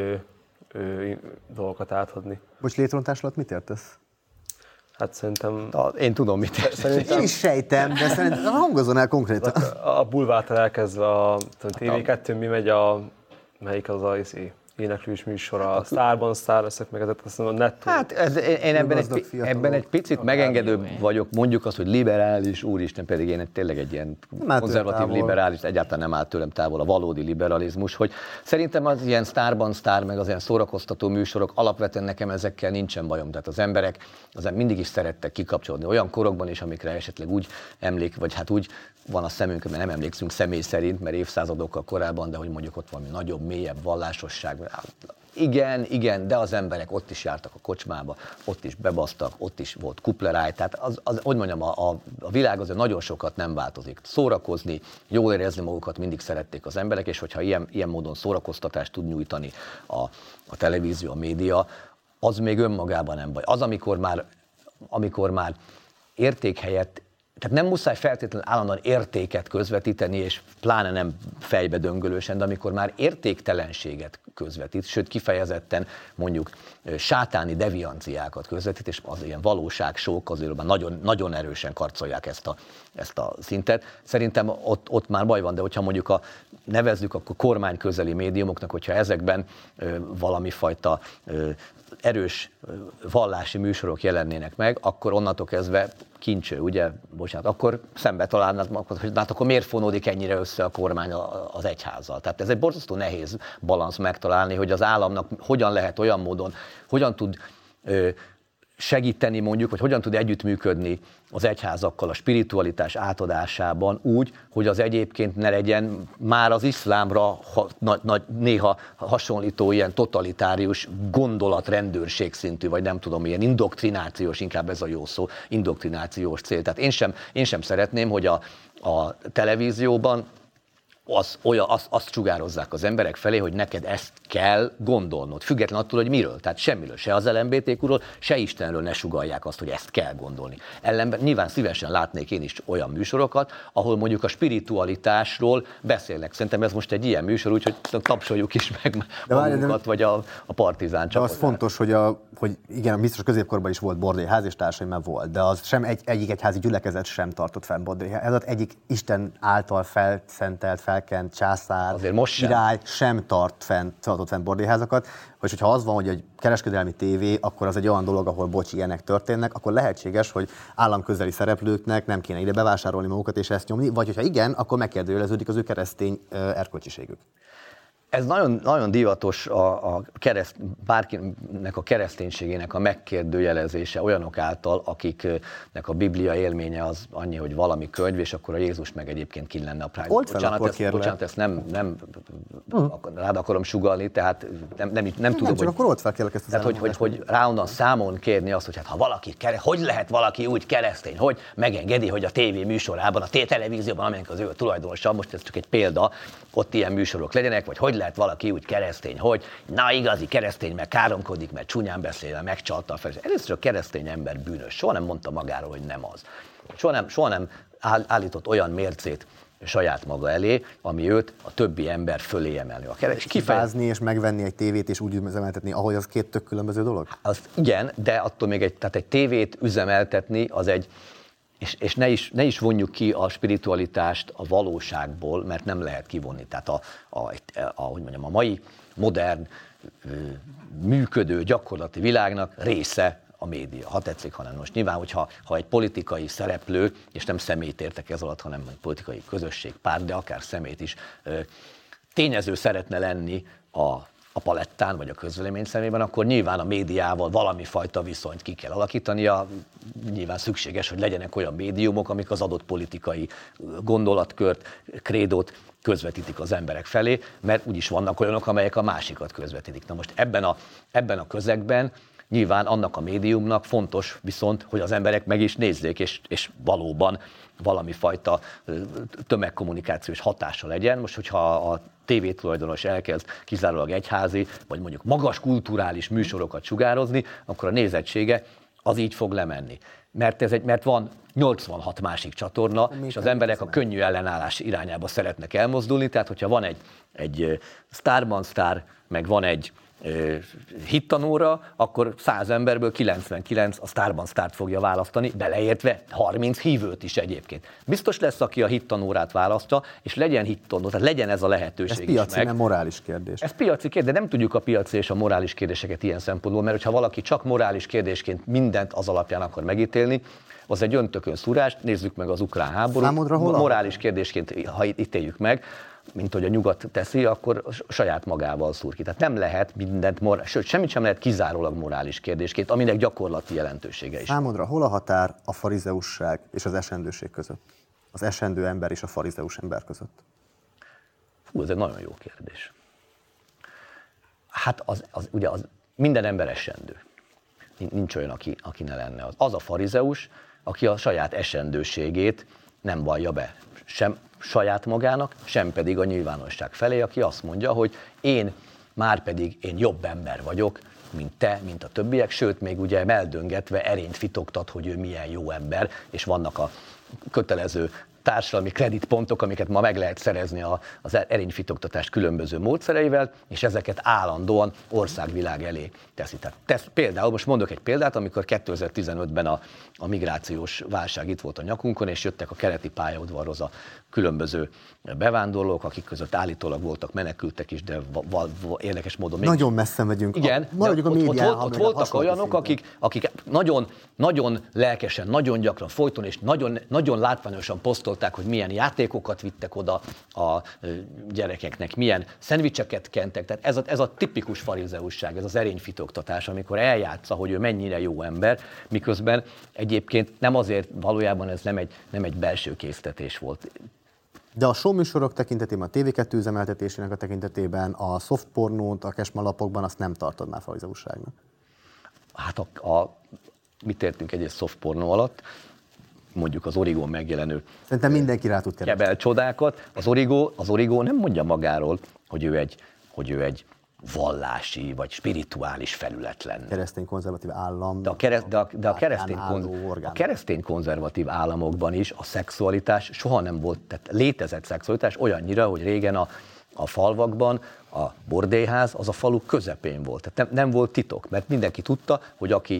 dolgokat átadni. Bocs, létrontás alatt mit értesz? Hát szerintem... Én tudom, mit értesz. Én is sejtem, de szerintem hangozzon el konkrétan. A bulvártól elkezdve a TV2, mi megy melyik az az éneklős műsor, a Starban Star leszek, meg ezek a nettó. Hát én ebben egy picit megengedő vagyok, mondjuk azt, hogy liberális, úristen, pedig én tényleg egy ilyen konzervatív liberális, egyáltalán nem áll tőlem távol a valódi liberalizmus, hogy szerintem az ilyen Starban Star, meg az ilyen szórakoztató műsorok, alapvetően nekem ezekkel nincsen bajom. Tehát az emberek mindig is szerettek kikapcsolódni olyan korokban is, amikre esetleg úgy vagy hát úgy van a szemünkön, mert nem emlékszünk személy szerint, mert évszázadokkal korábban, de hogy mondjuk ott valami nagyobb, mélyebb vallásosság. Igen, de az emberek ott is jártak a kocsmába, ott is bebasztak, ott is volt kupleráj, tehát hogy mondjam, a világ azért nagyon sokat nem változik. Szórakozni, jól érezni magukat mindig szerették az emberek, és hogyha ilyen módon szórakoztatást tud nyújtani a televízió, a média, az még önmagában nem baj. Az, amikor már érték helyett, tehát nem muszáj feltétlenül állandóan értéket közvetíteni, és pláne nem fejbe döngölősen, de amikor már értéktelenséget közvetít, sőt kifejezetten mondjuk sátáni devianciákat közvetít, és az ilyen valóságsók azért nagyon, nagyon erősen karcolják ezt a szintet. Szerintem ott már baj van, de hogyha mondjuk nevezzük akkor kormány közeli médiumoknak, hogyha ezekben valami fajta erős vallási műsorok jelennének meg, akkor onnantól kezdve kincső, ugye, bocsánat, akkor szembe találnak, hogy hát akkor miért fonódik ennyire össze a kormány az egyházzal. Tehát ez egy borzasztó nehéz balansz megtalálni, hogy az államnak hogyan lehet olyan módon, hogyan tud segíteni mondjuk, vagy hogyan tud együttműködni az egyházakkal a spiritualitás átadásában úgy, hogy az egyébként ne legyen már az iszlámra néha hasonlító ilyen totalitárius gondolatrendőrség szintű, vagy nem tudom, ilyen indoktrinációs, inkább ez a jó szó, indoktrinációs cél. Tehát én sem szeretném, hogy a televízióban azt sugározzák az emberek felé, hogy neked ezt kell gondolnod, független attól, hogy miről. Tehát semmiről, se az LMBTQ-ról, se Istenről ne sugallják azt, hogy ezt kell gondolni. Ellenben nyilván szívesen látnék én is olyan műsorokat, ahol mondjuk a spiritualitásról beszélnek. Szerintem ez most egy ilyen műsor, úgyhogy tapsoljuk is meg magunkat, vagy a Partizán csapatot. Az fontos, hogy igen, biztos középkorban is volt bordélyház, és társaim már volt, de az sem egyik egyházi gyülekezet sem tartott fenn bordélyházat, egyik Isten által felszentelt, felkent császár, király sem tartott fenn bordélyházakat, és hogyha az van, hogy egy kereskedelmi tévé, akkor az egy olyan dolog, ahol ilyenek történnek, akkor lehetséges, hogy államközeli szereplőknek nem kéne ide bevásárolni magukat és ezt nyomni, vagy hogyha igen, akkor megkérdőjeleződik az ő keresztény erkölcsiségük. Ez nagyon, nagyon divatos bárkinek a kereszténységének a megkérdőjelezése olyanok által, akiknek a Biblia élménye az annyi, hogy valami könyv, és akkor a Jézus meg egyébként kint lenne a prágy. Bocsánat, ezt nem rád akarom sugallni, tehát nem tudom, csak akkor old fel kérlek ezt az tehát, hogy ráonnan számon kérni azt, hogy hát ha valaki, hogy lehet valaki úgy keresztény, hogy megengedi, hogy a tévé műsorában, a televízióban, amelynek az ő tulajdonosa, most ez csak egy példa, ott ilyen műsorok legyenek, vagy hogy lehet valaki úgy keresztény, hogy na igazi keresztény, meg káromkodik, meg csúnyán beszél, meg megcsalta a feleség. Először a keresztény ember bűnös. Soha nem mondta magáról, hogy nem az. Soha nem állított olyan mércét saját maga elé, ami őt a többi ember fölé emelni. Kifázni és megvenni egy tévét és úgy üzemeltetni, ahogy az két tök különböző dolog? Igen, de attól még egy tévét üzemeltetni, az egy és ne is vonjuk ki a spiritualitást a valóságból, mert nem lehet kivonni. Tehát a mai modern, működő, gyakorlati világnak része a média, ha tetszik, hanem most nyilván, hogyha egy politikai szereplő, és nem személyt értek ez alatt, hanem egy politikai közösség, párt, de akár személyt is, tényező szeretne lenni a palettán, vagy a közvélemény szemében, akkor nyilván a médiával valami fajta viszonyt ki kell alakítania. Nyilván szükséges, hogy legyenek olyan médiumok, amik az adott politikai gondolatkört, krédót közvetítik az emberek felé, mert úgyis vannak olyanok, amelyek a másikat közvetítik. Na most ebben a közegben nyilván annak a médiumnak fontos viszont, hogy az emberek meg is nézzék, és valóban valami fajta tömegkommunikációs hatása legyen. Most, hogyha a tévétulajdonos elkezd kizárólag egyházi, vagy mondjuk magas kulturális műsorokat sugározni, akkor a nézettsége az így fog lemenni. Mert van 86 másik csatorna, és az emberek a könnyű ellenállás irányába szeretnek elmozdulni, tehát hogyha van egy sztárban sztár, meg van egy hittanóra, akkor 100 emberből 99 a sztárban sztárt fogja választani, beleértve 30 hívőt is egyébként. Biztos lesz, aki a hittanórát választja, és legyen hittanó, tehát legyen ez a lehetőség. Ez piaci, nem morális kérdés. Ez piaci kérdés, de nem tudjuk a piaci és a morális kérdéseket ilyen szempontból, mert ha valaki csak morális kérdésként mindent az alapján akar megítélni, az egy öntökön szúrás. Nézzük meg az ukrán háborút. Morális kérdésként, ha ítéljük meg, mint hogy a nyugat teszi, akkor saját magával szúr ki. Tehát nem lehet mindent, sőt, semmit sem lehet kizárólag morális kérdésként, aminek gyakorlati jelentősége is. Számodra hol a határ a farizeusság és az esendőség között? Az esendő ember és a farizeus ember között? Ez egy nagyon jó kérdés. Hát ugye minden ember esendő. Nincs olyan, aki ne lenne az. Az a farizeus, aki a saját esendőségét nem vallja be. Sem saját magának, sem pedig a nyilvánosság felé, aki azt mondja, hogy én jobb ember vagyok, mint te, mint a többiek, sőt, még ugye meldöngetve erényt fitoktat, hogy ő milyen jó ember, és vannak a kötelező társadalmi kreditpontok, amiket ma meg lehet szerezni az erényfitoktatás különböző módszereivel, és ezeket állandóan országvilág elé teszi. Tehát például, most mondok egy példát, amikor 2015-ben a migrációs válság itt volt a nyakunkon, és jöttek a keleti pályaudvarhoz a különböző bevándorlók, akik között állítólag voltak menekültek is, de érdekes módon még... Nagyon messze megyünk. Igen, ott voltak olyanok, akik nagyon lelkesen, nagyon gyakran, folyton és nagyon látványosan posztolták, hogy milyen játékokat vittek oda a gyerekeknek, milyen szendvicseket kentek. Tehát ez a tipikus farizeusság, ez az erényfitoktatás, amikor eljátsza, hogy ő mennyire jó ember, miközben egyébként nem azért, valójában ez nem egy belső késztetés volt. De a showműsorok tekintetében, a TV2 üzemeltetésének a tekintetében, a softpornót, a kesmalapokban azt nem tartod már farizeusságnak? Hát mit értünk egy softpornó alatt? Mondjuk az Origón megjelenő szerintem mindenki rá tud keresni. Kebel csodákat. Az Origó nem mondja magáról, hogy ő egy vallási vagy spirituális felület lenne. Keresztény konzervatív állam. De a keresztény konzervatív államokban is a szexualitás soha nem volt, tehát létezett szexualitás olyannyira, hogy régen a falvakban a bordélyház az a falu közepén volt. Tehát nem volt titok, mert mindenki tudta, hogy aki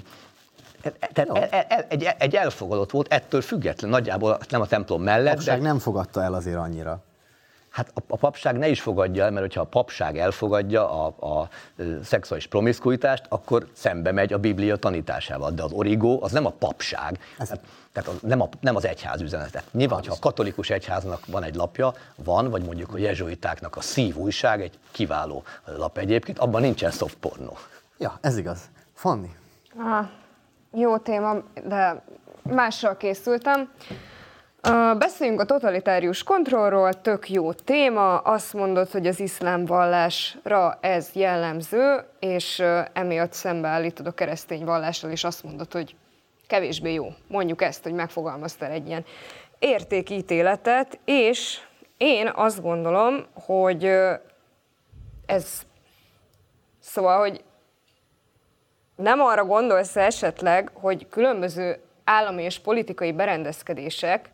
egy elfogadott volt, ettől független, nagyjából nem a templom mellett. A papság nem fogadta el azért annyira. Hát a papság ne is fogadja el, mert hogyha a papság elfogadja a szexuális promiszkuitást, akkor szembe megy a Biblia tanításával. De az Origó az nem a papság, tehát nem az egyház üzenete. Nyilván, hogyha a katolikus egyháznak van egy lapja, vagy mondjuk a jezsuitáknak a Szív újság, egy kiváló lap egyébként, abban nincsen soft pornó. Ja, ez igaz. Fanni? Jó téma, de mással készültem. Beszéljünk a totalitárius kontrollról, tök jó téma. Azt mondod, hogy az iszlám vallásra ez jellemző, és emiatt szembeállítod a keresztény vallással, és azt mondod, hogy kevésbé jó. Mondjuk ezt, hogy megfogalmaztál egy ilyen értékítéletet, és én azt gondolom, hogy ez... Szóval, hogy nem arra gondolsz esetleg, hogy különböző állami és politikai berendezkedések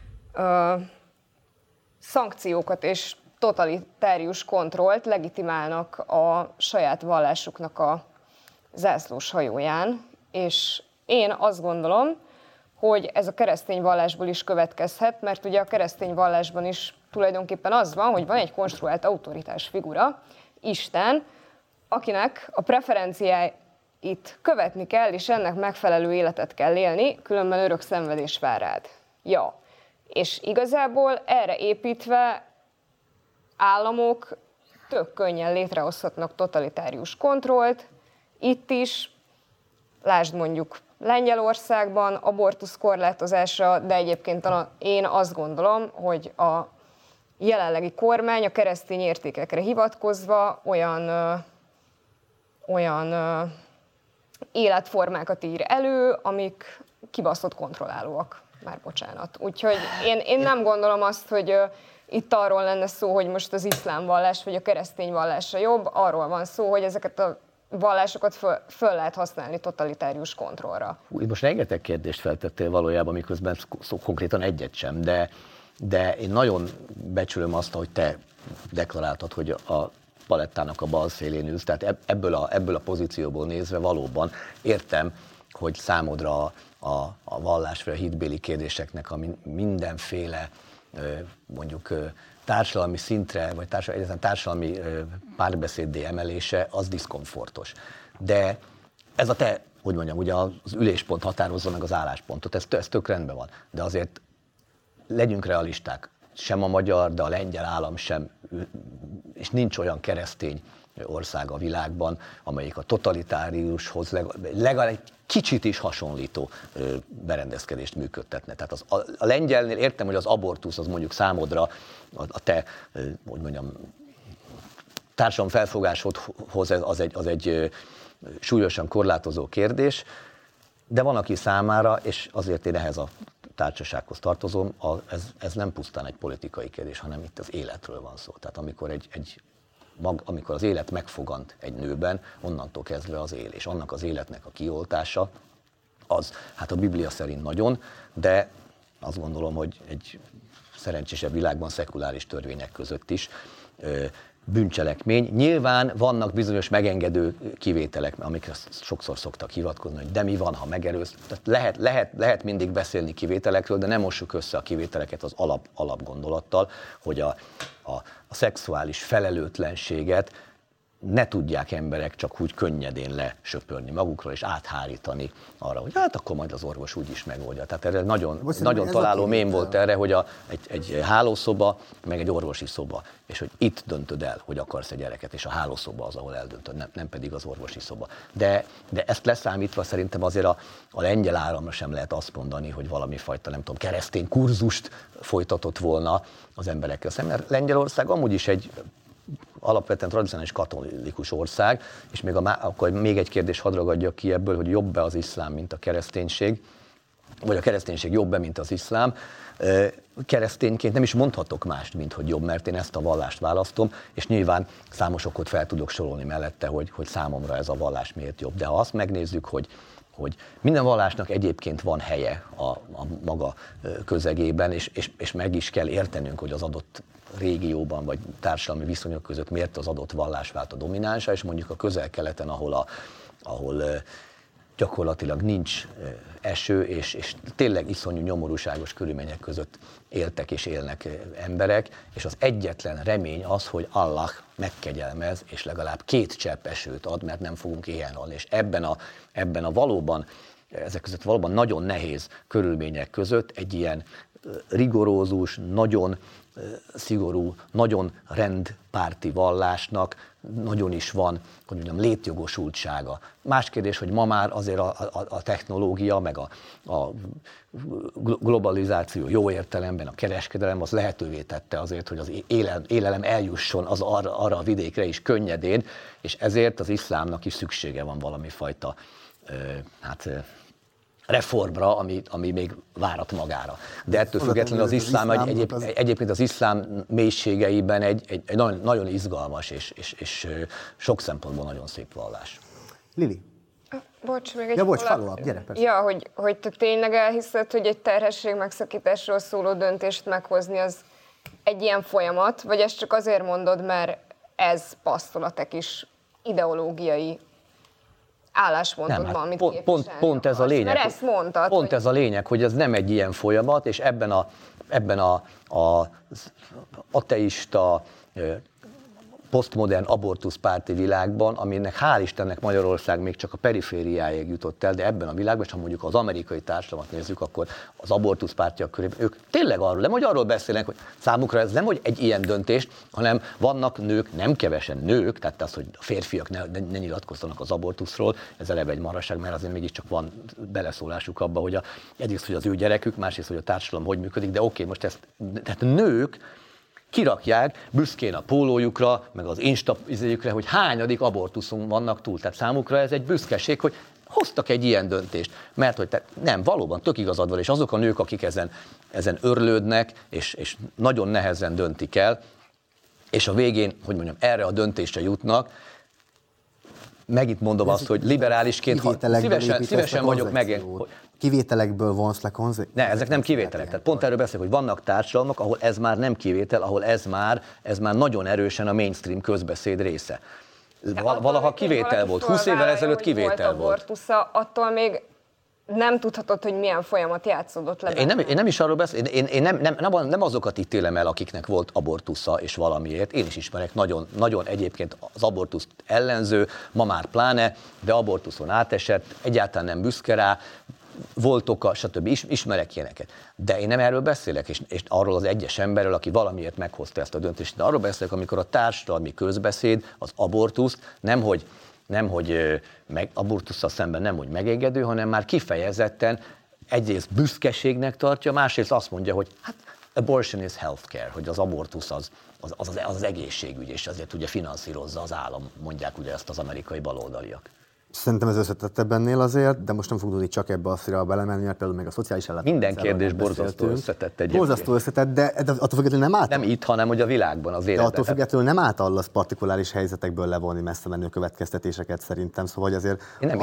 szankciókat és totalitárius kontrollt legitimálnak a saját vallásuknak a zászlós hajóján, és én azt gondolom, hogy ez a keresztény vallásból is következhet, mert ugye a keresztény vallásban is tulajdonképpen az van, hogy van egy konstruált autoritás figura, Isten, akinek a preferenciáit követni kell, és ennek megfelelő életet kell élni, különben örök szenvedés vár rád. Ja. És igazából erre építve államok tök könnyen létrehozhatnak totalitárius kontrollt, itt is, lásd mondjuk Lengyelországban abortusz korlátozása, de egyébként én azt gondolom, hogy a jelenlegi kormány a keresztény értékekre hivatkozva olyan életformákat ír elő, amik kibaszott kontrollálóak. Már bocsánat. Úgyhogy én nem gondolom azt, hogy itt arról lenne szó, hogy most az iszlám vallás vagy a keresztény vallása jobb, arról van szó, hogy ezeket a vallásokat föl lehet használni totalitárius kontrollra. Itt most rengeteg kérdést feltettél valójában, miközben konkrétan egyet sem, de én nagyon becsülöm azt, hogy te deklaráltad, hogy a palettának a bal szélén ülsz, tehát ebből a pozícióból nézve valóban értem, hogy számodra a vallás vagy a hitbéli kérdéseknek a mindenféle mondjuk társadalmi szintre, vagy társadalmi párbeszéddé emelése, az diszkomfortos. De ez a te, hogy mondjam, ugye az üléspont határozza meg az álláspontot, ez tök rendben van. De azért legyünk realisták, sem a magyar, de a lengyel állam sem, és nincs olyan keresztény ország a világban, amelyik a totalitáriushoz legalább egy kicsit is hasonlító berendezkedést működtetne. Tehát a lengyelnél értem, hogy az abortusz az mondjuk számodra a te, hogy mondjam, társadalom felfogásodhoz az egy súlyosan korlátozó kérdés, de van, aki számára, és azért én ehhez a társasághoz tartozom, ez nem pusztán egy politikai kérdés, hanem itt az életről van szó. Tehát amikor az élet megfogant egy nőben, onnantól kezdve az él, és annak az életnek a kioltása, az hát a Biblia szerint nagyon, de azt gondolom, hogy egy szerencsésebb világban szekuláris törvények között is bűncselekmény. Nyilván vannak bizonyos megengedő kivételek, amikre sokszor szoktak hivatkozni, hogy de mi van, ha megerősz. Tehát lehet mindig beszélni kivételekről, de nem mossuk össze a kivételeket az alapgondolattal, hogy a szexuális felelőtlenséget ne tudják emberek csak úgy könnyedén lesöpörni magukról, és áthárítani arra, hogy hát akkor majd az orvos úgy is megoldja. Tehát erre nagyon találó mém volt erre, hogy egy hálószoba, meg egy orvosi szoba, és hogy itt döntöd el, hogy akarsz egy gyereket, és a hálószoba az, ahol eldöntöd, nem pedig az orvosi szoba. De ezt leszámítva szerintem azért a lengyel államra sem lehet azt mondani, hogy valami fajta, nem tudom, keresztény kurzust folytatott volna az emberekkel szemben. Mert Lengyelország amúgy is egy alapvetően tradicionális katolikus ország, és akkor még egy kérdés hadd ragadjak ki ebből, hogy jobb-e az iszlám, mint a kereszténység, vagy a kereszténység jobb-e, mint az iszlám. Keresztényként nem is mondhatok mást, mint hogy jobb, mert én ezt a vallást választom, és nyilván számos okot fel tudok sorolni mellette, hogy számomra ez a vallás miért jobb. De ha azt megnézzük, hogy minden vallásnak egyébként van helye a maga közegében, és meg is kell értenünk, hogy az adott régióban vagy társadalmi viszonyok között miért az adott vallás vált a dominánsa, és mondjuk a Közel-Keleten, ahol gyakorlatilag nincs eső, és tényleg iszonyú nyomorúságos körülmények között éltek és élnek emberek, és az egyetlen remény az, hogy Allah megkegyelmez, és legalább 2 csepp esőt ad, mert nem fogunk éhen halni. És ebben a valóban, ezek között valóban nagyon nehéz körülmények között egy ilyen rigorózus, nagyon szigorú, nagyon rendpárti vallásnak nagyon is van, hogy mondjam, létjogosultsága. Más kérdés, hogy ma már azért a technológia, meg a globalizáció jó értelemben, a kereskedelem az lehetővé tette azért, hogy az élelem eljusson arra a vidékre is könnyedén, és ezért az iszlámnak is szüksége van valami fajta reformra, ami még várat magára. De ettől függetlenül az iszlám egyébként az iszlám mélységeiben egy nagyon, nagyon izgalmas és sok szempontból nagyon szép vallás. Lili? Bocs, még egy follow-up, gyere, persze. Ja, hogy te tényleg elhiszed, hogy egy terhesség megszakításról szóló döntést meghozni az egy ilyen folyamat, vagy ezt csak azért mondod, mert ez passzol a te kis ideológiai álláspontot van, amit képviselni pont ez a lényeg. Mert ezt mondtad, pont ez a lényeg, hogy ez nem egy ilyen folyamat, és ebben az ateista, posztmodern abortuszpárti világban, aminek hál' Istennek Magyarország még csak a perifériáig jutott el, de ebben a világban, és ha mondjuk az amerikai társadalmat nézzük, akkor az abortuszpártiak körében ők tényleg arról beszélnek, hogy számukra ez nem hogy egy ilyen döntés, hanem vannak nők, nem kevesen nők, tehát az, hogy a férfiak ne nyilatkozzanak az abortuszról, ez eleve egy marhaság, mert azért mégiscsak van beleszólásuk abba, hogy egyrészt, hogy az ő gyerekük, másrészt, hogy a társadalom hogy működik, de oké, most ezt, tehát nők kirakják büszkén a pólójukra, meg az Insta-izéjükre, hogy hányadik abortuszon vannak túl. Tehát számukra ez egy büszkeség, hogy hoztak egy ilyen döntést. Mert hogy nem, valóban tök igazad van, és azok a nők, akik ezen örlődnek, és nagyon nehezen döntik el, és a végén, hogy mondjam, erre a döntésre jutnak, megint mondom azt, hogy liberálisként szívesen vagyok meg. Kivételekből vonsz le Ne, ezek nem kivételek. Tehát pont erről beszélek, hogy vannak társadalmak, ahol ez már nem kivétel, ahol ez már nagyon erősen a mainstream közbeszéd része. Valaha kivétel volt, 20 évvel ezelőtt kivétel volt. Abortusza, attól még nem tudhatod, hogy milyen folyamat játszódott le. Én nem is arról beszélek, én nem azokat ítélem el, akiknek volt abortusza és valamiért. Én is ismerek nagyon egyébként az abortuszt ellenző, ma már pláne, de abortuszon átesett, egyáltalán nem büszke rá, volt oka, stb. Ismerek ilyeneket. De én nem erről beszélek, és arról az egyes emberről, aki valamiért meghozta ezt a döntést. De arról beszélek, amikor a társadalmi közbeszéd, az abortuszt abortusszal szemben nem hogy megengedő, hanem már kifejezetten egyrészt büszkeségnek tartja, másrészt azt mondja, hogy hát abortion is healthcare, hogy az abortusz az egészségügy, és azért ugye finanszírozza az állam, mondják ugye ezt az amerikai baloldaliak. Szerintem ez összetettebb ennél azért, de most nem fogunk tudni csak ebbe a szférába belemenni, mert például még a szociális ellátás. Minden kérdés borzasztó összetett egyébként. Borzasztó összetett, de attól függetlenül nem állt. Nem itt, hanem hogy a világban, az életben. De attól függetlenül nem általlasz partikuláris helyzetekből levonni messze menő következtetéseket szerintem, szóval azért...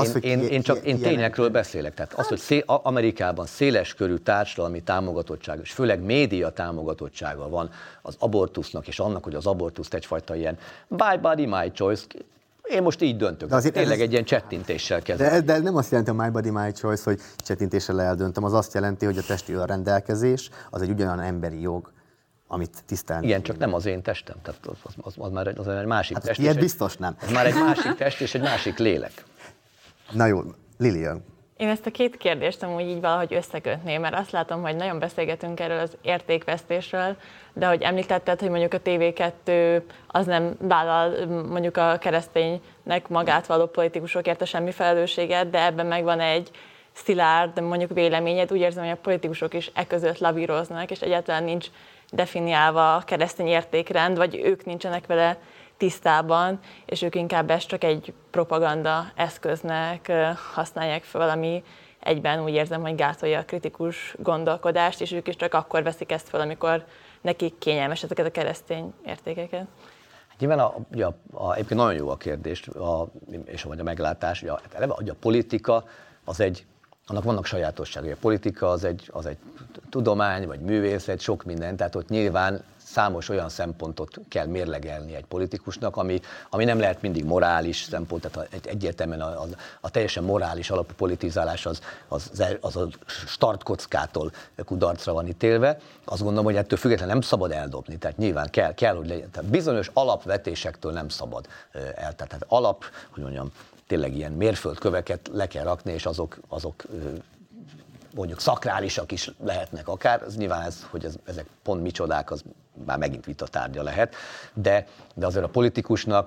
Én tényekről beszélek, tehát az, hogy Amerikában széleskörű társadalmi támogatottság, és főleg média támogatottsága van az abortusznak, és annak, hogy az abortuszt egyfajta ilyen my body, my choice, én most így döntök. De azért tényleg egy ilyen csettintéssel kezdem. De nem azt jelenti a my body, my choice, hogy csettintéssel eldöntöm, az azt jelenti, hogy a testi önrendelkezés az egy ugyanolyan emberi jog, amit tisztelni. Igen, csak nem az én testem, tehát az már egy másik test. Ilyet biztos nem. Az már egy másik test és egy másik lélek. Na jó, Lilian. Én ezt a két kérdést amúgy így valahogy összekötném, mert azt látom, hogy nagyon beszélgetünk erről az értékvesztésről, de hogy említetted, hogy mondjuk a TV2 az nem vállal mondjuk a kereszténynek magát való politikusokért a semmi felelősséget, de ebben megvan egy szilárd mondjuk véleményed. Úgy érzem, hogy a politikusok is között lavíroznak, és egyáltalán nincs definiálva a keresztény értékrend, vagy ők nincsenek vele tisztában, és ők inkább ezt csak egy propaganda eszköznek használják fel, ami egyben úgy érzem, hogy gátolja a kritikus gondolkodást, és ők is csak akkor veszik ezt fel, amikor nekik kényelmes ezeket a keresztény értékeket. Nyilván egyébként nagyon jó a kérdés, és a meglátás, hogy a politika annak vannak sajátosságai. A politika az egy tudomány, vagy művészet, sok minden, tehát ott nyilván számos olyan szempontot kell mérlegelni egy politikusnak, ami nem lehet mindig morális szempont, tehát egyértelműen a teljesen morális alapú politizálás az a startkockától kudarcra van ítélve. Azt gondolom, hogy ettől függetlenül nem szabad eldobni, tehát nyilván kell hogy legyen. Tehát bizonyos alapvetésektől nem szabad el. Tehát hogy mondjam, tényleg ilyen mérföldköveket le kell rakni, és azok mondjuk szakrálisak is lehetnek akár, az nyilván hogy ezek pont micsodák, az már megint vita tárgya lehet, de azért a politikusnak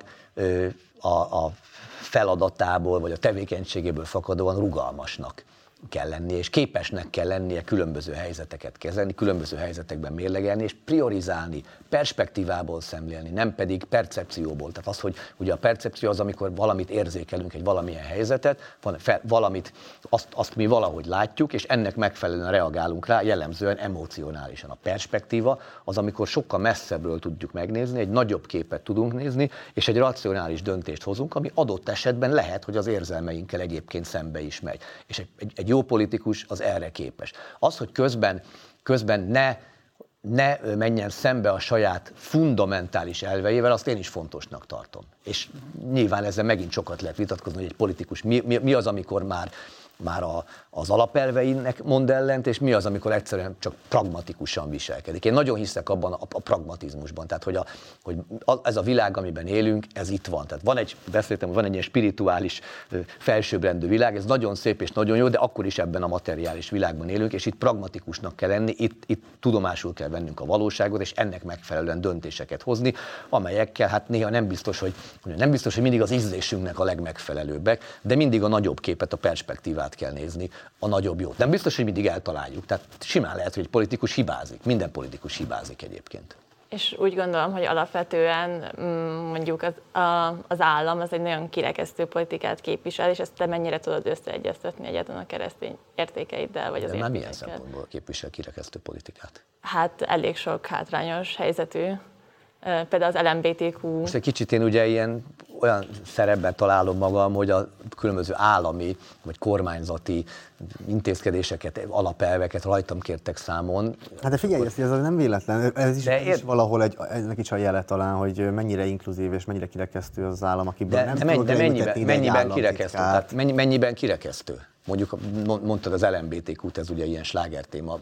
a feladatából vagy a tevékenységéből fakadóan rugalmasnak kell lenni, és képesnek kell lennie különböző helyzeteket kezelni, különböző helyzetekben mérlegelni, és priorizálni, perspektívából szemlélni, nem pedig percepcióból. Tehát az, hogy ugye a percepció az, amikor valamit érzékelünk, egy valamilyen helyzetet, azt mi valahogy látjuk, és ennek megfelelően reagálunk rá, jellemzően emocionálisan. A perspektíva az, amikor sokkal messzebbről tudjuk megnézni, egy nagyobb képet tudunk nézni, és egy racionális döntést hozunk, ami adott esetben lehet, hogy az érzelmeinkkel egyébként szembe is megy. És egy jó politikus az erre képes. Az, hogy közben ne menjen szembe a saját fundamentális elveivel, azt én is fontosnak tartom. És nyilván ezzel megint sokat lehet vitatkozni, hogy egy politikus mi az, amikor már az alapelveinek mond ellent, és mi az, amikor egyszerűen csak pragmatikusan viselkedik. Én nagyon hiszek abban a pragmatizmusban, tehát hogy ez a világ, amiben élünk, ez itt van. Tehát van egy ilyen spirituális, felsőbbrendű világ, ez nagyon szép és nagyon jó, de akkor is ebben a materiális világban élünk, és itt pragmatikusnak kell lenni, itt tudomásul kell vennünk a valóságot, és ennek megfelelően döntéseket hozni, amelyekkel hát néha nem biztos, hogy mindig az ízlésünknek a legmegfelelőbbek, de mindig a nagyobb képet, a perspektívát kell nézni, a nagyobb jót. Nem biztos, hogy mindig eltaláljuk. Tehát simán lehet, hogy egy politikus hibázik. Minden politikus hibázik egyébként. És úgy gondolom, hogy alapvetően mondjuk az állam az egy nagyon kirekesztő politikát képvisel, és ezt te mennyire tudod összeegyeztetni egyáltalán a keresztény értékeiddel, vagy az értékeiddel? De már milyen szempontból képvisel kirekesztő politikát? Hát elég sok hátrányos helyzetű. Például az LMBTQ. Most egy kicsit én ugye olyan szerepben találom magam, hogy a különböző állami vagy kormányzati intézkedéseket, alapelveket rajtam kértek számon. Hát de figyelj, ez nem véletlen, ez is valahol ennek is a jele talán, hogy mennyire inkluzív és mennyire kirekesztő az állam, akiből mennyiben kirekesztő? Tehát mennyiben kirekesztő? Mondjuk mondtad az LMBTQ-t, ez ugye ilyen slágertéma.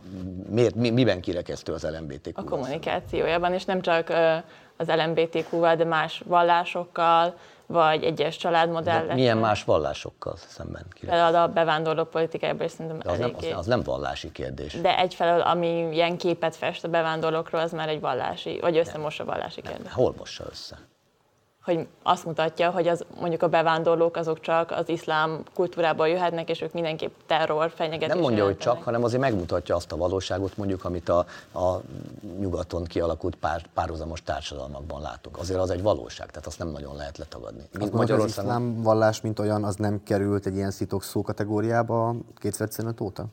Miben kirekesztő az LMBTQ? A kommunikációjában, és nem csak az LMBTQ-val, de más vallásokkal, vagy egyes családmodellekkel. De milyen más vallásokkal szemben kirekesztő? Például a bevándorlók politikájában is szerintem eléggé. Az nem vallási kérdés. De egyfelől, ami ilyen képet fest a bevándorlókról, az már egy vallási, vagy összemos a vallási kérdés. Hol mossa össze? Hogy azt mutatja, hogy mondjuk a bevándorlók azok csak az iszlám kultúrából jöhetnek, és ők mindenképp terror, fenyegetés. Nem mondja, hogy csak, hanem azért megmutatja azt a valóságot, mondjuk, amit a nyugaton kialakult párhuzamos társadalmakban látunk. Azért az egy valóság, tehát azt nem nagyon lehet letagadni. Az iszlám vallás, mint olyan, az nem került egy ilyen szitokszó kategóriába 2015 óta?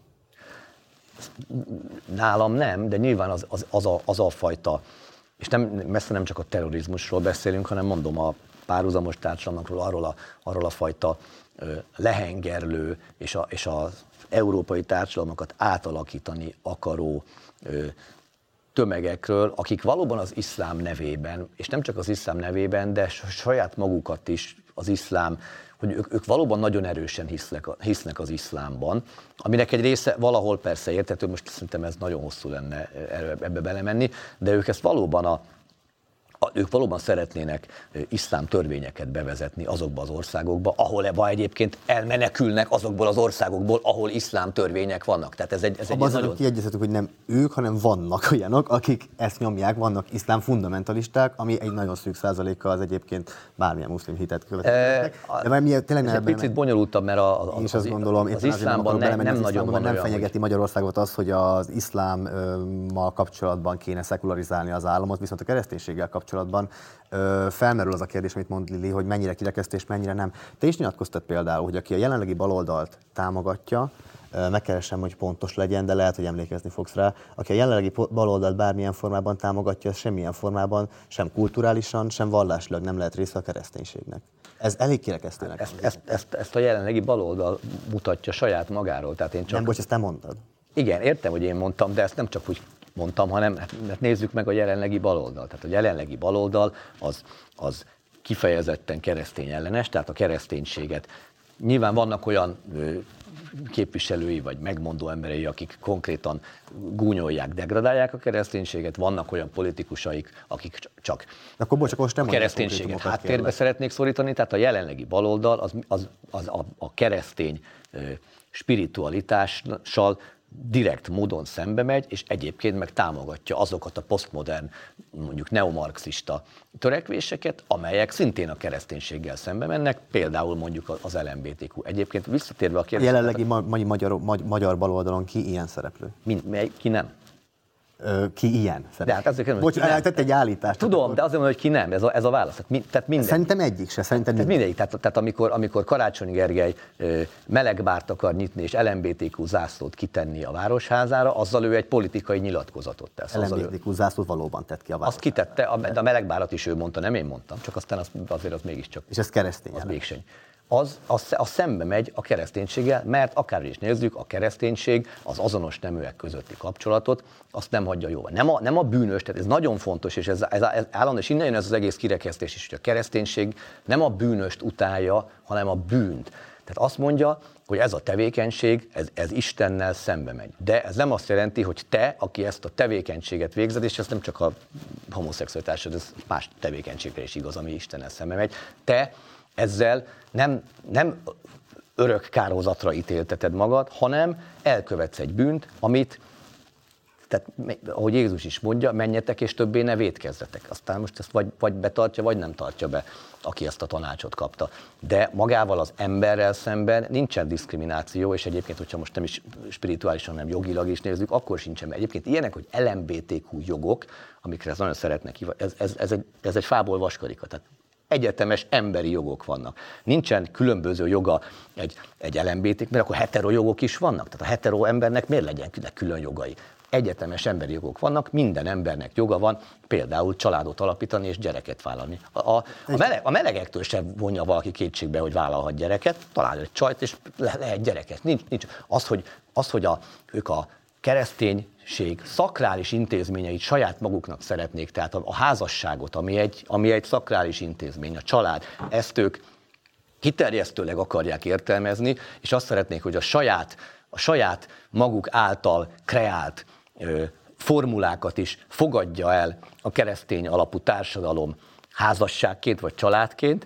Nálam nem, de nyilván az a fajta, és messze nem csak a terrorizmusról beszélünk, hanem mondom a párhuzamos társadalmakról, arról a fajta lehengerlő és az európai társadalmakat átalakítani akaró tömegekről, akik valóban az iszlám nevében, és nem csak az iszlám nevében, de saját magukat is az iszlám, hogy ők valóban nagyon erősen hisznek az iszlámban, aminek egy része valahol persze érthető, most szerintem ez nagyon hosszú lenne ebbe belemenni, de ők ezt valóban ők valóban szeretnének iszlám törvényeket bevezetni azokba az országokba, ahol egyébként elmenekülnek azokból az országokból, ahol iszlám törvények vannak. Tehát ez egy nagyon... kiegyeztetünk, hogy nem ők, hanem vannak olyanok, akik ezt nyomják, vannak iszlám fundamentalisták, ami egy nagyon szűk százaléka az egyébként bármilyen muszlim hitet követőnek. Ez egy picit bonyolultabb, mert az iszlámban nem nagyon van nem fenyegeti Magyarországot az, hogy az iszlámmal kapcsolatban kéne szekularizálni az államot, viszont a kereszténységgel kapcsolatban felmerül az a kérdés, amit mond Lili, hogy mennyire kirekesztő és mennyire nem. Te is nyilatkoztad például, hogy aki a jelenlegi baloldalt támogatja, megkeresem, hogy pontos legyen, de lehet, hogy emlékezni fogsz rá, aki a jelenlegi baloldalt bármilyen formában támogatja, semmilyen formában, sem kulturálisan, sem vallásilag nem lehet része a kereszténységnek. Ez elég kirekesztőnek. Ezt a jelenlegi baloldal mutatja saját magáról. Tehát én csak... Nem, bocs, ezt te mondtad. Igen, értem, hogy én mondtam, de ezt nem csak úgy mondtam, hanem mert nézzük meg a jelenlegi baloldal. Tehát a jelenlegi baloldal az kifejezetten keresztény ellenes, tehát a kereszténységet. Nyilván vannak olyan képviselői vagy megmondó emberei, akik konkrétan gúnyolják, degradálják a kereszténységet, vannak olyan politikusaik, akik csak a kereszténységet háttérbe szeretnék szorítani, tehát a jelenlegi baloldal a keresztény spiritualitással direkt módon szembe megy, és egyébként meg támogatja azokat a posztmodern, mondjuk neomarxista törekvéseket, amelyek szintén a kereszténységgel szembe mennek, például mondjuk az LMBTQ. Egyébként visszatérve a kérdésre... Jelenlegi magyar baloldalon ki ilyen szereplő? Ki nem? Ki ilyen szereplő? De hát azért bocs, tett egy állítást. Tudom, de azért mondom, hogy ki nem, ez a válasz. Tehát szerintem egyik se, szerintem mindegyik. Tehát amikor Karácsony Gergely melegbárt akar nyitni és LMBTQ zászlót kitenni a Városházára, azzal ő egy politikai nyilatkozatot tesz. LMBTQ zászlót valóban tett ki a Városházára. Azt kitette, de a melegbárat is ő mondta, nem én mondtam, csak aztán azért az mégiscsak. És ez keresztény. Az mégsem. az szembe megy a kereszténységgel, mert akár is nézzük, a kereszténység az azonos neműek közötti kapcsolatot, azt nem hagyja jóvá. Nem a bűnös, tehát ez nagyon fontos, és ez állandó, és innen jön ez az egész kirekesztés is, hogy a kereszténység nem a bűnöst utálja, hanem a bűnt. Tehát azt mondja, hogy ez a tevékenység, ez Istennel szembe megy. De ez nem azt jelenti, hogy te, aki ezt a tevékenységet végzed, és ez nem csak a homoszexualitásod, ez más tevékenységre is igaz, ami Istennel szembe megy, te ezzel nem örök kárhozatra ítélteted magad, hanem elkövetsz egy bűnt, amit, tehát, ahogy Jézus is mondja, menjetek és többé ne vétkezzetek. Aztán most ezt vagy betartja, vagy nem tartja be, aki ezt a tanácsot kapta. De magával az emberrel szemben nincsen diszkrimináció, és egyébként, hogyha most nem is spirituálisan, hanem jogilag is nézzük, akkor sincsen. Egyébként ilyenek, hogy LMBTQ jogok, amikre nagyon szeretnek, ez egy fából vaskarika. Tehát egyetemes emberi jogok vannak. Nincsen különböző joga egy LMBT, mert akkor hetero jogok is vannak. Tehát a hetero embernek miért legyen külön jogai? Egyetemes emberi jogok vannak, minden embernek joga van például családot alapítani és gyereket vállalni. A melegektől sem vonja valaki kétségbe, hogy vállalhat gyereket, talál egy csajt és lehet gyereket. Nincs. Az, hogy ők a kereszténység szakrális intézményeit saját maguknak szeretnék, tehát a házasságot, ami egy szakrális intézmény, a család, ezt ők kiterjesztőleg akarják értelmezni, és azt szeretnék, hogy a saját maguk által kreált formulákat is fogadja el a keresztény alapú társadalom házasságként vagy családként,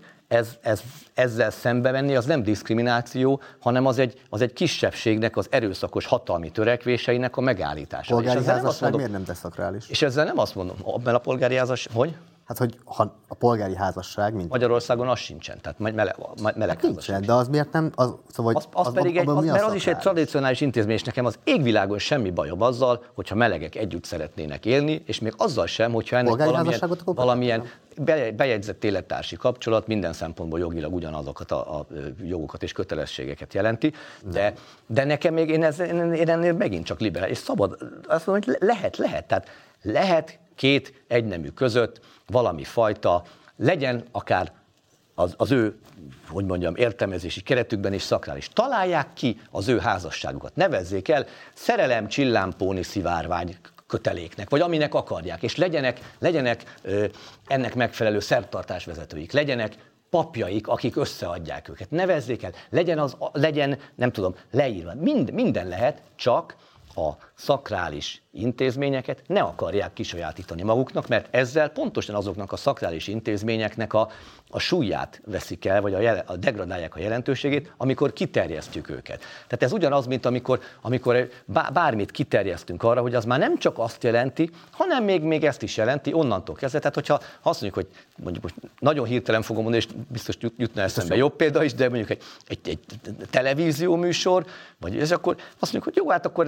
ezzel szembe menni, az nem diszkrimináció, hanem az egy kisebbségnek az erőszakos hatalmi törekvéseinek a megállítása. Polgári házasság miért nem deszakrális? És ezzel nem azt mondom, mert a polgári házasság, hogy? Hát, hogy ha a polgári házasság, mint... Magyarországon az sincsen, tehát meleg nincsen, de az miért nem... Az pedig mert az is egy tradicionális intézmény, és nekem az égvilágon semmi bajom azzal, hogyha melegek együtt szeretnének élni, és még azzal sem, hogyha ennek valamilyen bejegyzett élettársi kapcsolat minden szempontból jogilag ugyanazokat a jogokat és kötelességeket jelenti, de nekem még én ennél megint csak liberális, és szabad, azt mondom, hogy lehet, tehát lehet két egynemű között valami fajta, legyen akár az ő, hogy mondjam, értelmezési keretükben is szakrális. Találják ki az ő házasságukat, nevezzék el szerelem, csillámpóni, szivárvány köteléknek, vagy aminek akarják, és legyenek ennek megfelelő szertartásvezetőik, legyenek papjaik, akik összeadják őket. Nevezzék el, legyen nem tudom, leírva. Minden lehet, csak a szakrális intézményeket ne akarják kisajátítani maguknak, mert ezzel pontosan azoknak a szakrális intézményeknek a súlyát veszik el, vagy degradálják a jelentőségét, amikor kiterjesztjük őket. Tehát ez ugyanaz, mint amikor bármit kiterjesztünk arra, hogy az már nem csak azt jelenti, hanem még ezt is jelenti onnantól kezdve. Tehát hogyha azt mondjuk, hogy mondjuk most nagyon hirtelen fogom mondani, és biztos jutna eszembe jobb példa is, de mondjuk egy televízió műsor, és akkor azt mondjuk, hogy jó, hát akkor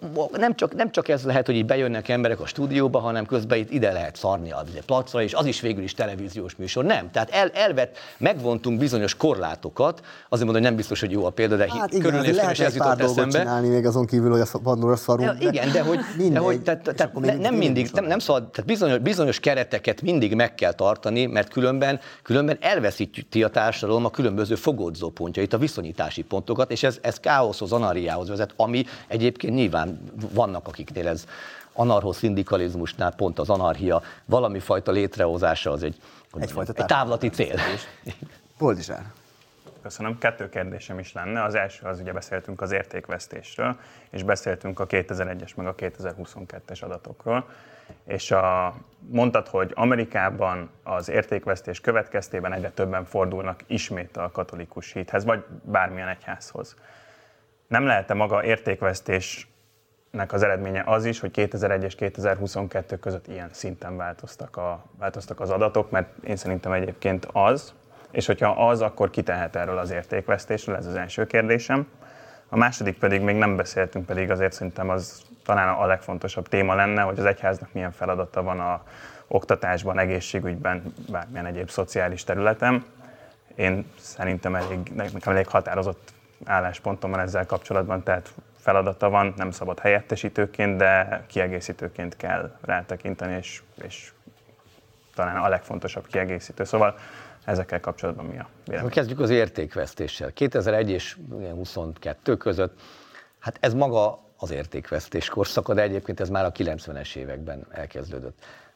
nem csak ez lehet, hogy így bejönnek emberek a stúdióba, hanem közben itt ide lehet szarni a placra, és az is végül is televíziós műsor. Nem. Tehát megvontunk bizonyos korlátokat, azért mondom, hogy nem biztos, hogy jó a példa, de körülnéztem, és ez jutott eszembe. Csinálni még azon kívül, hogy a Pandora szarul. Ja, igen, de hogy nem mindig, nem szabad, tehát bizonyos kereteket mindig meg kell tartani, mert különben elveszíti a társadalom a különböző fogódzó pontjait, a viszonyítási pontokat, és ez káoszhoz, anarchiához vezet, ami egyébként nyilván vannak, akiknél ez anarcho-szindikalizmusnál pont az anarchia valami fajta létrehozása az egy távlati cél. Boldizsár. Köszönöm. 2 kérdésem is lenne. Az első az, ugye beszéltünk az értékvesztésről, és beszéltünk a 2001-es meg a 2022-es adatokról. És mondtad, hogy Amerikában az értékvesztés következtében egyre többen fordulnak ismét a katolikus hithez, vagy bármilyen egyházhoz. Nem lehet-e maga értékvesztésnek az eredménye az is, hogy 2001 és 2022 között ilyen szinten változtak az adatok, mert én szerintem egyébként az, és hogyha az, akkor ki tehet erről az értékvesztésről, ez az első kérdésem. A második pedig, még nem beszéltünk, pedig azért szerintem az talán a legfontosabb téma lenne, hogy az egyháznak milyen feladata van a oktatásban, egészségügyben, bármilyen egyéb szociális területen. Én szerintem nekem elég határozott álláspontom van ezzel kapcsolatban, tehát feladata van, nem szabad helyettesítőként, de kiegészítőként kell rátekinteni, és talán a legfontosabb kiegészítő. Szóval Ezekkel kapcsolatban mi a vélemény? Kezdjük az értékvesztéssel. 2001 és 2022 között, hát ez maga az értékvesztés korszaka, de egyébként ez már a 90-es években elkezdődött.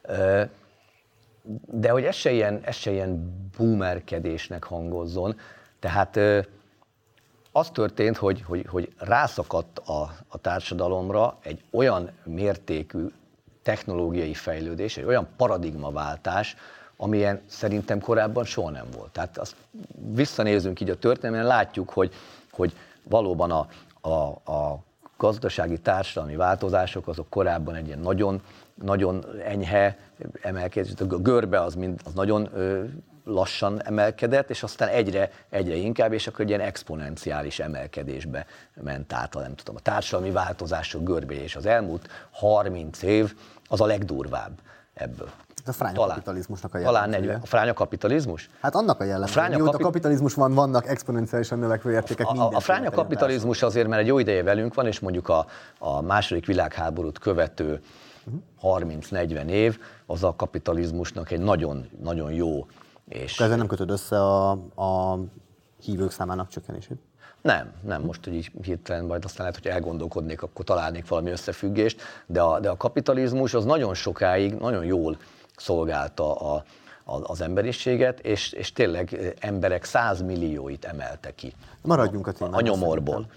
De hogy ez se ilyen boomerkedésnek hangozzon, tehát az történt, hogy rászakadt a társadalomra egy olyan mértékű technológiai fejlődés, egy olyan paradigmaváltás, amilyen szerintem korábban soha nem volt. Tehát azt visszanézünk így a történelmen, látjuk, hogy valóban a gazdasági, társadalmi változások azok korábban egy ilyen nagyon, nagyon enyhe emelkedés, a görbe az nagyon lassan emelkedett, és aztán egyre inkább, és akkor egy ilyen exponenciális emelkedésbe ment át a társadalmi változások görbéje, és az elmúlt 30 év az a legdurvább ebből. A frányakapitalizmusnak a talán 40. A frányakapitalizmus? Hát annak a jellemző. Mióta kapitalizmus vannak exponenciálisan növekvő értékek minden. A frányakapitalizmus azért, mert egy jó ideje velünk van, és mondjuk a második világháborút követő 30-40 év, az a kapitalizmusnak egy nagyon, nagyon jó. És ezzel nem kötöd össze a hívők számának csökkenését? Nem, most, hogy így hirtelen majd aztán lehet, hogy elgondolkodnék, akkor találnék valami összefüggést, de a kapitalizmus az nagyon sokáig, nagyon jól szolgálta az emberiséget, és tényleg emberek 100 millióit emelte ki. Maradjunk a témában. A nyomorból.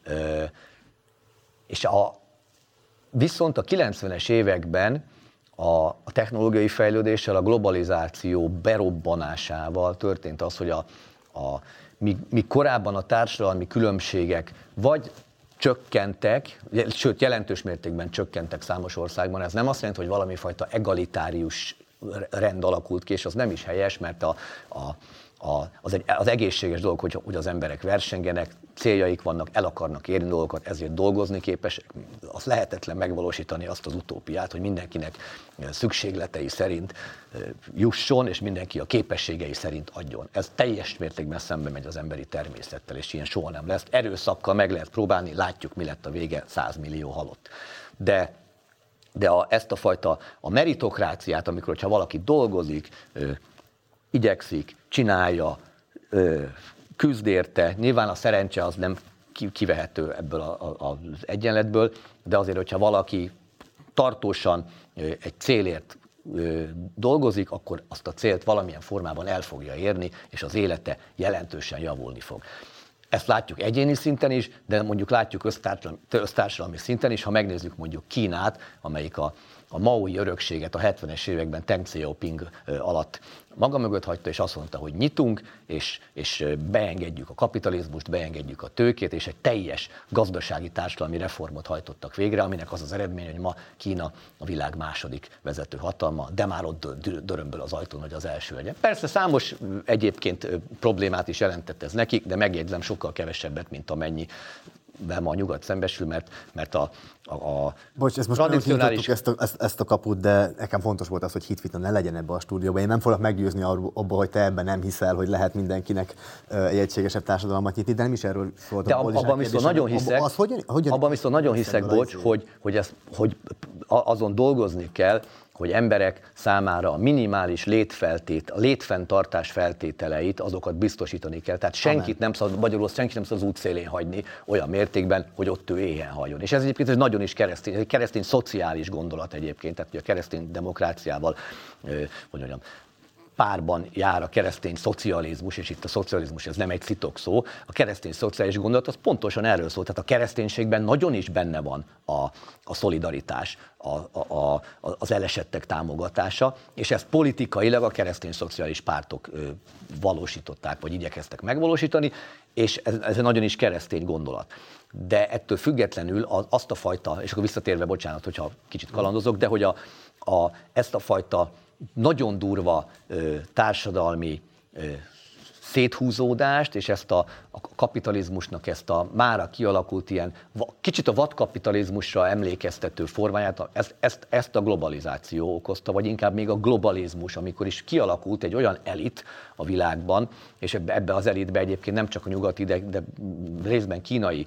Viszont a 90-es években a technológiai fejlődéssel, a globalizáció berobbanásával történt az, hogy míg korábban a társadalmi különbségek vagy csökkentek, sőt jelentős mértékben csökkentek számos országban, ez nem azt jelenti, hogy valami fajta egalitárius rend alakult ki, és az nem is helyes, mert az egészséges dolog, hogy az emberek versengenek, céljaik vannak, el akarnak érni dolgokat, ezért dolgozni képesek. Az lehetetlen megvalósítani azt az utópiát, hogy mindenkinek szükségletei szerint jusson, és mindenki a képességei szerint adjon. Ez teljes mértékben szembe megy az emberi természettel, és ilyen soha nem lesz. Erőszakkal meg lehet próbálni, látjuk, mi lett a vége, 100 millió halott. De ezt a fajta a meritokráciát, amikor hogyha valaki dolgozik, igyekszik, csinálja, küzd érte, nyilván a szerencse az nem kivehető ebből az egyenletből, de azért, hogyha valaki tartósan egy célért dolgozik, akkor azt a célt valamilyen formában el fogja érni, és az élete jelentősen javulni fog. Ezt látjuk egyéni szinten is, de mondjuk látjuk össztársadalmi szinten is, ha megnézzük mondjuk Kínát, amelyik a maói örökséget a 70-es években Deng Xiaoping alatt maga mögött hagyta, és azt mondta, hogy nyitunk, és beengedjük a kapitalizmust, beengedjük a tőkét, és egy teljes gazdasági társadalmi reformot hajtottak végre, aminek az az eredmény, hogy ma Kína a világ második vezető hatalma, de már ott dörömböl az ajtón, hogy az első legyen. Persze számos egyébként problémát is jelentett ez nekik, de megjegyzem sokkal kevesebbet, mint amennyi ma a nyugat szembesül, mert a Bocs, ezt most tradicionális... ezt a kaput, de nekem fontos volt az, hogy hitvita ne legyen ebbe a stúdióban. Én nem fogok meggyőzni abból, hogy te ebben nem hiszel, hogy lehet mindenkinek egy egységesebb társadalmat nyitni, de nem is erről szólt. De abban viszont nagyon hiszek, abban viszont nagyon hiszek, bocs, hogy azon dolgozni kell, hogy emberek számára a minimális a létfenntartás feltételeit, azokat biztosítani kell. Tehát senkit nem szabad, magyarul senkit nem szabad az útszélén hagyni olyan mértékben, hogy ott ő éhen haljon. És ez egyébként egy nagyon is keresztény szociális gondolat egyébként, tehát a keresztény demokráciával, hogy mondjam, párban jár a keresztény szocializmus, és itt a szocializmus ez nem egy szitok szó, a keresztény szociális gondolat az pontosan erről szól, tehát a kereszténységben nagyon is benne van a szolidaritás, az elesettek támogatása, és ezt politikailag a keresztény szociális pártok valósították, vagy igyekeztek megvalósítani, és ez egy nagyon is keresztény gondolat. De ettől függetlenül azt a fajta, és akkor visszatérve, bocsánat, hogyha kicsit kalandozok, de hogy ezt a fajta nagyon durva társadalmi széthúzódást, és ezt a kapitalizmusnak ezt a mára kialakult ilyen, kicsit a vadkapitalizmusra emlékeztető formáját, ezt a globalizáció okozta, vagy inkább még a globalizmus, amikor is kialakult egy olyan elit a világban, és ebbe az elitbe egyébként nem csak a nyugati, de részben kínai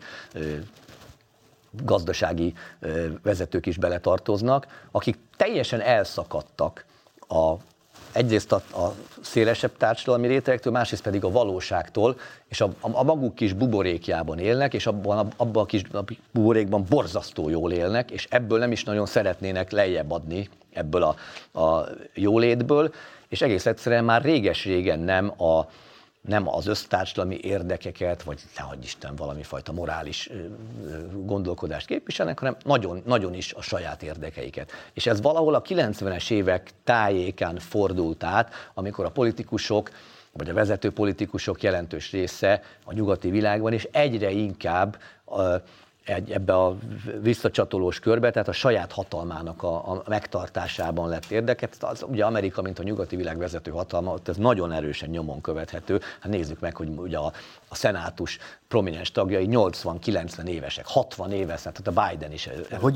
gazdasági vezetők is beletartoznak, akik teljesen elszakadtak egyrészt a szélesebb társadalmi rétegektől, másrészt pedig a valóságtól, és a maguk kis buborékjában élnek, és abban a kis buborékban borzasztó jól élnek, és ebből nem is nagyon szeretnének lejjebb adni, ebből a jólétből, és egész egyszerűen már réges-régen nem az össztársadalmi érdekeket, vagy nehogy Isten valami fajta morális gondolkodást képviselnek, hanem nagyon, nagyon is a saját érdekeiket. És ez valahol a 90-es évek tájékán fordult át, amikor a politikusok, vagy a vezető politikusok jelentős része a nyugati világban, és egyre inkább ebbe a visszacsatolós körbe, tehát a saját hatalmának a megtartásában lett érdeket. Ugye Amerika, mint a nyugati világ vezető hatalma, ez nagyon erősen nyomon követhető. Hát nézzük meg, hogy ugye a szenátus prominens tagjai 80-90 évesek, 60 éves, tehát a Biden is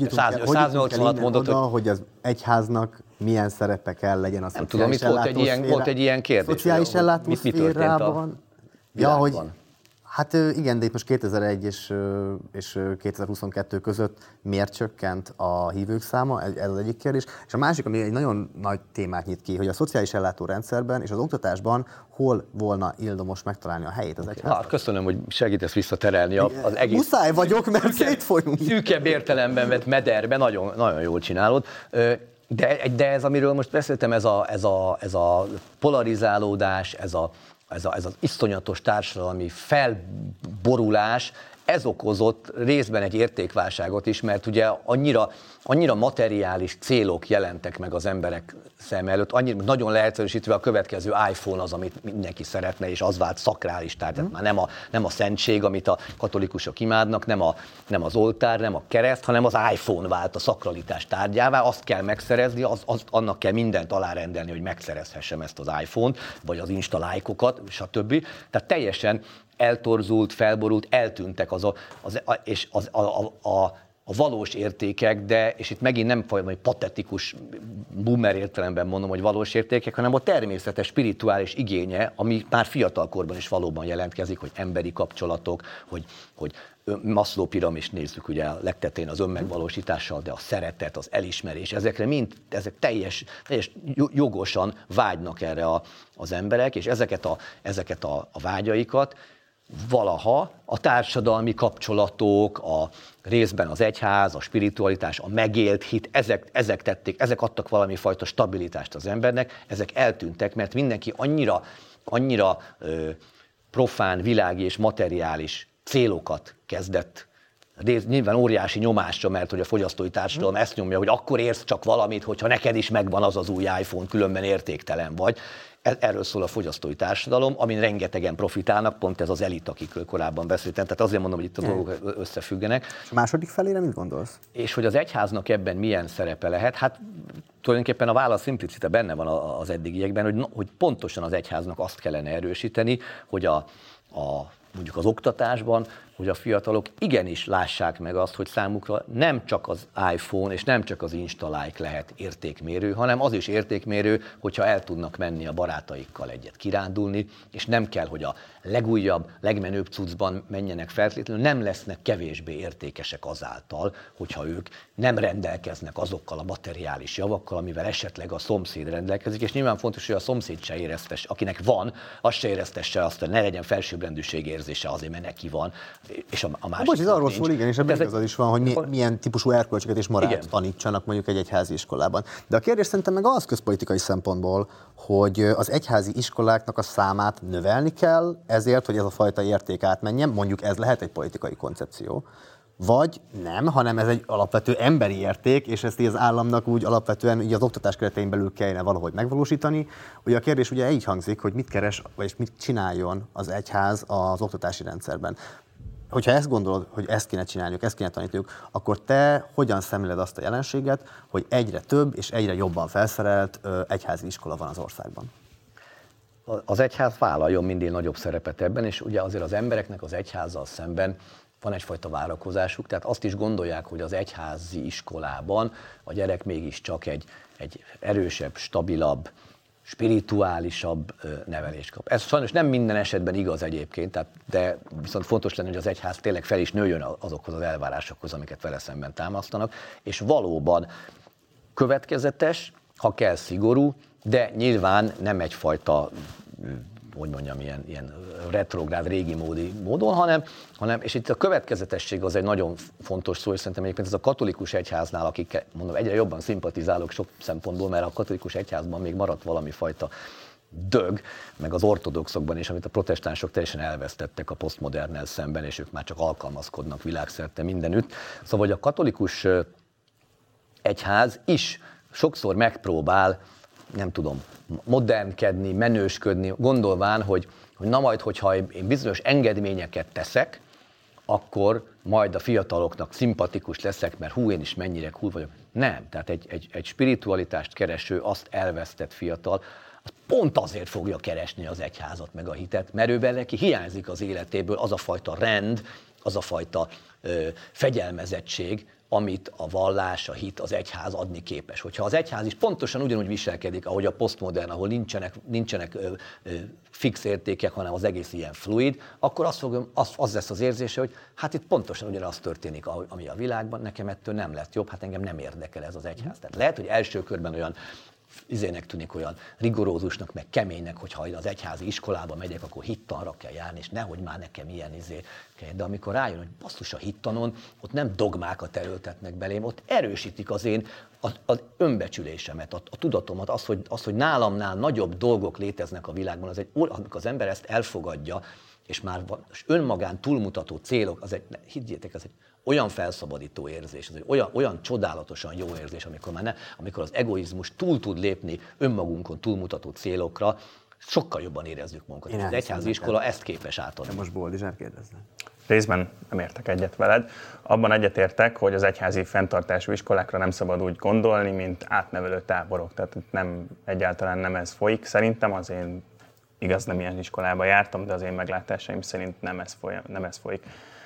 186 mondott, hogy az egyháznak milyen szerepe kell legyen a szociális ellátó. Volt egy ilyen kérdés. Szociális ellátó szférában. Ja, hogy hát igen, de itt most 2001 és 2022 között miért csökkent a hívők száma? Ez az egyik kérdés. És a másik, ami egy nagyon nagy témát nyit ki, hogy a szociális ellátórendszerben és az oktatásban hol volna ildomos megtalálni a helyét az egyháznak. Köszönöm, hogy segítesz visszaterelni az egész... Muszáj vagyok, mert szétfolyunk. Szűkebb értelemben vett mederbe, nagyon, nagyon jól csinálod. De ez, amiről most beszéltem, ez a polarizálódás, ez az iszonyatos társadalmi felborulás, ez okozott részben egy értékválságot is, mert ugye annyira materiális célok jelentek meg az emberek szem előtt, annyira nagyon leegyszerűsítve a következő iPhone az, amit mindenki szeretne, és az vált szakrális tárgyat. Már nem a szentség, amit a katolikusok imádnak, nem az oltár, nem a kereszt, hanem az iPhone vált a szakralitás tárgyává, azt kell megszerezni, annak kell mindent alárendelni, hogy megszerezhessem ezt az iPhone-t, vagy az Insta lájkokat, stb. Tehát teljesen eltorzult, felborult, eltűntek a valós értékek, de, és itt megint nem valami patetikus boomer értelemben mondom, hogy valós értékek, hanem a természetes, spirituális igénye, ami már fiatalkorban is valóban jelentkezik, hogy emberi kapcsolatok, hogy Maslow piramis nézzük, ugye a legtetején az önmegvalósítással, de a szeretet, az elismerés, ezek teljes jogosan vágynak erre az emberek, és ezeket a vágyaikat valaha a társadalmi kapcsolatok, a részben az egyház, a spiritualitás, a megélt hit, ezek adtak valami fajta stabilitást az embernek, ezek eltűntek, mert mindenki annyira profán, világi és materiális célokat kezdett, nyilván óriási nyomásra, mert hogy a fogyasztói társadalom ezt nyomja, hogy akkor érsz csak valamit, hogyha neked is megvan az az új iPhone, különben értéktelen vagy. Erről szól a fogyasztói társadalom, amin rengetegen profitálnak, pont ez az elit, akikről korábban beszéltem. Tehát azért mondom, hogy itt a dolgok összefüggenek. És a második felére mit gondolsz? És hogy az egyháznak ebben milyen szerepe lehet? Hát tulajdonképpen a válasz implicite benne van az eddigiekben, hogy pontosan az egyháznak azt kellene erősíteni, hogy mondjuk az oktatásban, hogy a fiatalok igenis lássák meg azt, hogy számukra nem csak az iPhone és nem csak az Insta like lehet értékmérő, hanem az is értékmérő, hogyha el tudnak menni a barátaikkal egyet kirándulni, és nem kell, hogy a legújabb, legmenőbb cuccban menjenek feltétlenül, nem lesznek kevésbé értékesek azáltal, hogyha ők nem rendelkeznek azokkal a materiális javakkal, amivel esetleg a szomszéd rendelkezik, és nyilván fontos, hogy a szomszéd se éreztesse, akinek van, az se éreztesse azt, hogy ne legyen felsőbbrendűség érzése azért, mert neki van, és a másik. Ez arról szól, igen, és ebben igazad is van, hogy milyen típusú erkölcsöket és morált tanítsanak mondjuk egy egyházi iskolában. De a kérdés szerintem meg az közpolitikai szempontból, hogy az egyházi iskoláknak a számát növelni kell, ezért, hogy ez a fajta érték átmenjen, mondjuk ez lehet egy politikai koncepció, vagy nem, hanem ez egy alapvető emberi érték, és ezt az államnak úgy alapvetően így az oktatás keretein belül kellene valahogy megvalósítani. Ugye a kérdés ugye így hangzik, hogy mit keres, vagy mit csináljon az egyház az oktatási rendszerben. Hogyha ezt gondolod, hogy ezt kéne csinálniuk, ezt kéne tanítaniuk, akkor te hogyan szemléled azt a jelenséget, hogy egyre több és egyre jobban felszerelt egyházi iskola van az országban? Az egyház vállaljon mindig nagyobb szerepet ebben, és ugye azért az embereknek az egyházzal szemben van egyfajta várakozásuk, tehát azt is gondolják, hogy az egyházi iskolában a gyerek mégiscsak egy erősebb, stabilabb, spirituálisabb nevelést kap. Ez sajnos nem minden esetben igaz egyébként, de viszont fontos lenne, hogy az egyház tényleg fel is nőjön azokhoz az elvárásokhoz, amiket vele szemben támasztanak, és valóban következetes, ha kell szigorú, de nyilván nem egyfajta, hogy mondjam, ilyen retrográd, régi módon, hanem, és itt a következetesség az egy nagyon fontos szó, és szerintem egyébként ez a katolikus egyháznál, akik mondom, egyre jobban szimpatizálok sok szempontból, mert a katolikus egyházban még maradt valami fajta dög, meg az ortodoxokban is, amit a protestánsok teljesen elvesztettek a posztmodernnel szemben, és ők már csak alkalmazkodnak világszerte mindenütt. Szóval, hogy a katolikus egyház is sokszor megpróbál, nem tudom, modernkedni, menősködni, gondolván, hogy na majd, hogyha én bizonyos engedményeket teszek, akkor majd a fiataloknak szimpatikus leszek, mert én is mennyire cool vagyok. Nem, tehát egy spiritualitást kereső, azt elvesztett fiatal, az pont azért fogja keresni az egyházat meg a hitet, mert őben neki hiányzik az életéből az a fajta rend, az a fajta fegyelmezettség, amit a vallás, a hit, az egyház adni képes. Hogyha az egyház is pontosan ugyanúgy viselkedik, ahogy a posztmodern, ahol nincsenek fix értékek, hanem az egész ilyen fluid, akkor az lesz az érzése, hogy hát itt pontosan ugyanaz történik, ami a világban, nekem ettől nem lett jobb, hát engem nem érdekel ez az egyház. Tehát lehet, hogy első körben olyan tűnik, olyan rigorózusnak, meg keménynek, hogyha az egyházi iskolába megyek, akkor hittanra kell járni, és nehogy már nekem ilyen kell. De amikor rájön, hogy basszus, a hittanon, ott nem dogmákat erőltetnek belém, ott erősítik az én az önbecsülésemet, a tudatomat, az, hogy nálamnál nagyobb dolgok léteznek a világban, amikor az ember ezt elfogadja, és már önmagán túlmutató célok, higgyétek, ez egy olyan felszabadító érzés, ez egy olyan csodálatosan jó érzés, amikor az egoizmus túl tud lépni önmagunkon túlmutató célokra, sokkal jobban érezzük magunkat. Az egyházi iskola ezt képes átadni. De most Boldizsár kérdezne. Részben nem értek egyet veled. Abban egyetértek, hogy az egyházi fenntartású iskolákra nem szabad úgy gondolni, mint átnevelő táborok. Tehát egyáltalán nem ez folyik. Szerintem az én, igaz, nem ilyen iskolába jártam, de az én meglátásaim szerint nem ez folyik.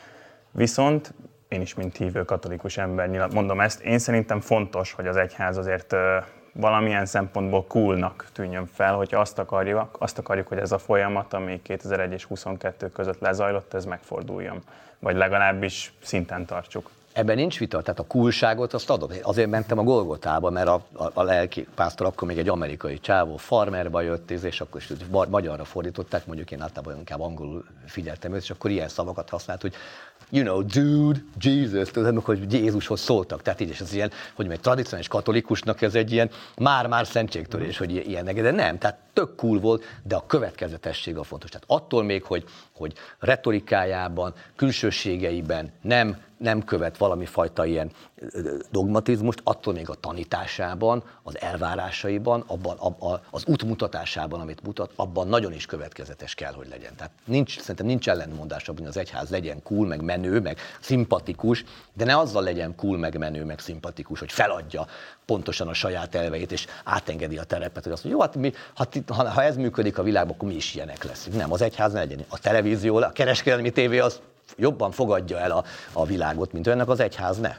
Viszont én is, mint hívő katolikus ember mondom ezt, én szerintem fontos, hogy az egyház azért valamilyen szempontból coolnak tűnjön fel, hogyha azt akarjuk, hogy ez a folyamat, ami 2001 és 2022 között lezajlott, ez megforduljon. Vagy legalábbis szinten tartsuk. Ebben nincs vita, tehát a coolságot azt adom. Azért mentem a Golgotába, mert a lelki pásztor akkor még egy amerikai csávó farmerba jött, és akkor is magyarra fordították, mondjuk én általában inkább angolul figyeltem őt, és akkor ilyen szavakat használt, hogy you know, dude, Jesus, tudod, hogy Jézushoz szóltak. Tehát így, és ez ilyen, hogy egy tradicionális katolikusnak ez egy ilyen már szentségtörés, hogy ilyenek, de nem, tehát tök cool volt, de a következetesség a fontos. Tehát attól még, hogy retorikájában, külsőségeiben nem követ valami fajta ilyen dogmatizmust, attól még a tanításában, az elvárásaiban, abban az útmutatásában, amit mutat, abban nagyon is következetes kell, hogy legyen. Tehát szerintem nincs ellentmondás abban, hogy az egyház legyen cool, meg menő, meg szimpatikus, de ne azzal legyen cool, meg menő, meg szimpatikus, hogy feladja pontosan a saját elveit, és átengedi a terepet, hogy azt mondja, jó, hát ha ez működik a világban, akkor mi is ilyenek leszünk. Nem, az egyház ne legyen. A televízió, a kereskedelmi tévé az jobban fogadja el a világot, mint önnek az egyház ne.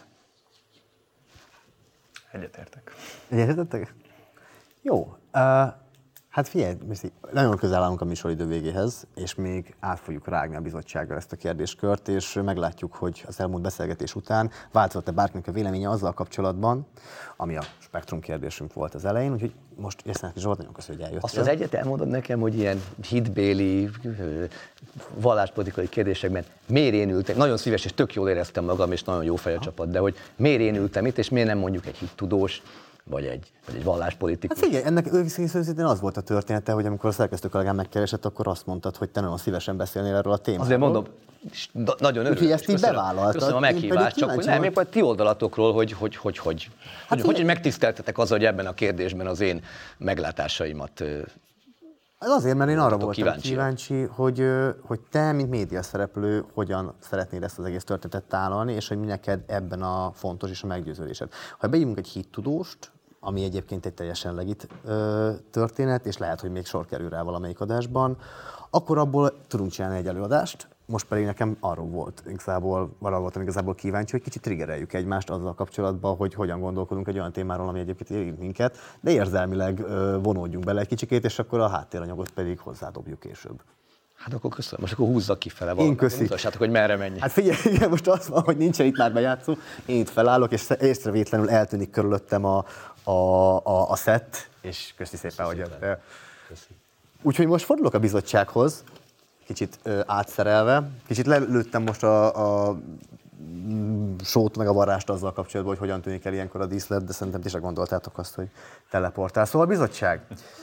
Egyetértek. Egyetértettek? Jó. Hát figyelj, nagyon közel állunk a műsoridő végéhez, és még át fogjuk rágni a bizottsággal ezt a kérdéskört, és meglátjuk, hogy az elmúlt beszélgetés után változott-e bárkinek a véleménye azzal kapcsolatban, ami a spektrum kérdésünk volt az elején, úgyhogy most Észnáki Zsolt, nagyon köszönöm, hogy eljöttél. Azt az egyet elmondod nekem, hogy ilyen hitbéli, valláspolitikai kérdésekben miért én ültem, nagyon szíves és tök jól éreztem magam, és nagyon jó fej a csapat, de hogy miért én ültem itt, és miért nem mondjuk egy hittudós, vagy egy valláspolitikus. Hát figyelj, ennek őszintén az volt a története, hogy amikor a szerkesztő kollégám megkeresett, akkor azt mondtad, hogy te nagyon szívesen beszélnél erről a témáról. Azért mondom, nagyon örülök. Úgyhogy ezt így bevállaltad. Köszönöm a meghívást, csak hogy nem, épp a ti oldalatokról, hogy megtiszteltetek azzal, hogy ebben a kérdésben az én meglátásaimat. Ez azért, mert én arra voltam kíváncsi, hogy te, mint média szereplő, hogyan szeretnéd ezt az egész történetet tálalni, és hogy mi neked ebben a fontos és a meggyőződésed. Ha beívunk egy hittudóst, ami egyébként egy teljesen legit történet, és lehet, hogy még sor kerül rá valamelyik adásban, akkor abból tudunk csinálni egy előadást. Most pedig nekem arról voltam igazából kíváncsi, hogy kicsit triggereljük egymást azzal kapcsolatban, hogy hogyan gondolkodunk egy olyan témáról, ami egyébként érint minket, de érzelmileg vonódjunk bele egy kicsikét, és akkor a háttéranyagot pedig hozzádobjuk később. Hát akkor köszönöm, most akkor húzzak kifele valamit. Én köszi. Mutassátok, hogy merre menjek. Hát figyelj, most az van, hogy nincsen itt már bejátszó, én itt felállok, és észrevétlenül eltűnik körülöttem a szett, és köszi szépen, hogy jöttél. Úgyhogy most fordulok a bizottsághoz, kicsit átszerelve. Kicsit lelőttem most a sót meg a varrást azzal kapcsolatban, hogy hogyan tűnik el ilyenkor a díszlet, de szerintem ti se gondoltátok azt, hogy teleportál. Szóval a bizottság.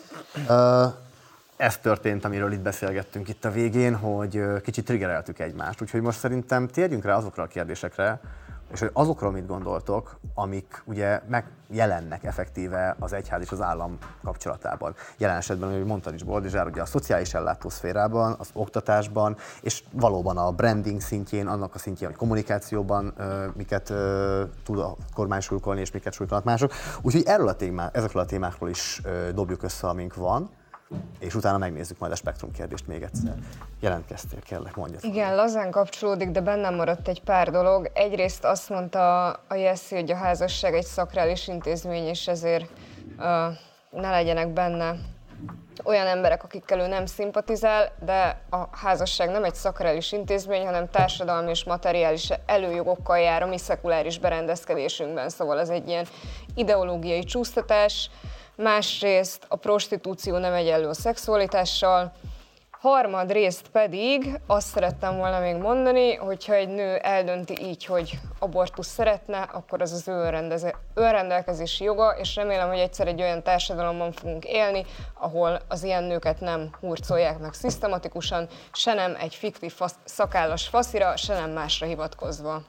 Ez történt, amiről itt beszélgettünk itt a végén, hogy kicsit triggereltük egymást. Úgyhogy most szerintem térjünk rá azokra a kérdésekre, és hogy azokról mit gondoltok, amik ugye megjelennek effektíve az egyház és az állam kapcsolatában. Jelen esetben, ahogy mondtad is, Boldizsár, ugye a szociális ellátószférában, az oktatásban, és valóban a branding szintjén, annak a szintjén, hogy kommunikációban miket tud a kormány súlykolni, és miket súlykolnak mások. Úgyhogy ezekről a témákról is dobjuk össze, amink van, és utána megnézzük majd a spektrum kérdést még egyszer. Jelentkeztél, kérlek, mondja. Igen, lazán kapcsolódik, de bennem maradt egy pár dolog. Egyrészt azt mondta a Jeszi, hogy a házasság egy szakrális intézmény, és ezért ne legyenek benne olyan emberek, akikkel ő nem szimpatizál, de a házasság nem egy szakrális intézmény, hanem társadalmi és materiális előjogokkal jár a mi szekuláris berendezkedésünkben, szóval ez egy ilyen ideológiai csúsztatás. Másrészt a prostitúció nem egyenlő a szexualitással, harmadrészt pedig azt szerettem volna még mondani, hogyha egy nő eldönti így, hogy abortusz szeretne, akkor az az ő önrendelkezési joga, és remélem, hogy egyszer egy olyan társadalomban fogunk élni, ahol az ilyen nőket nem hurcolják meg szisztematikusan, se nem egy fiktív szakállas faszira, se nem másra hivatkozva.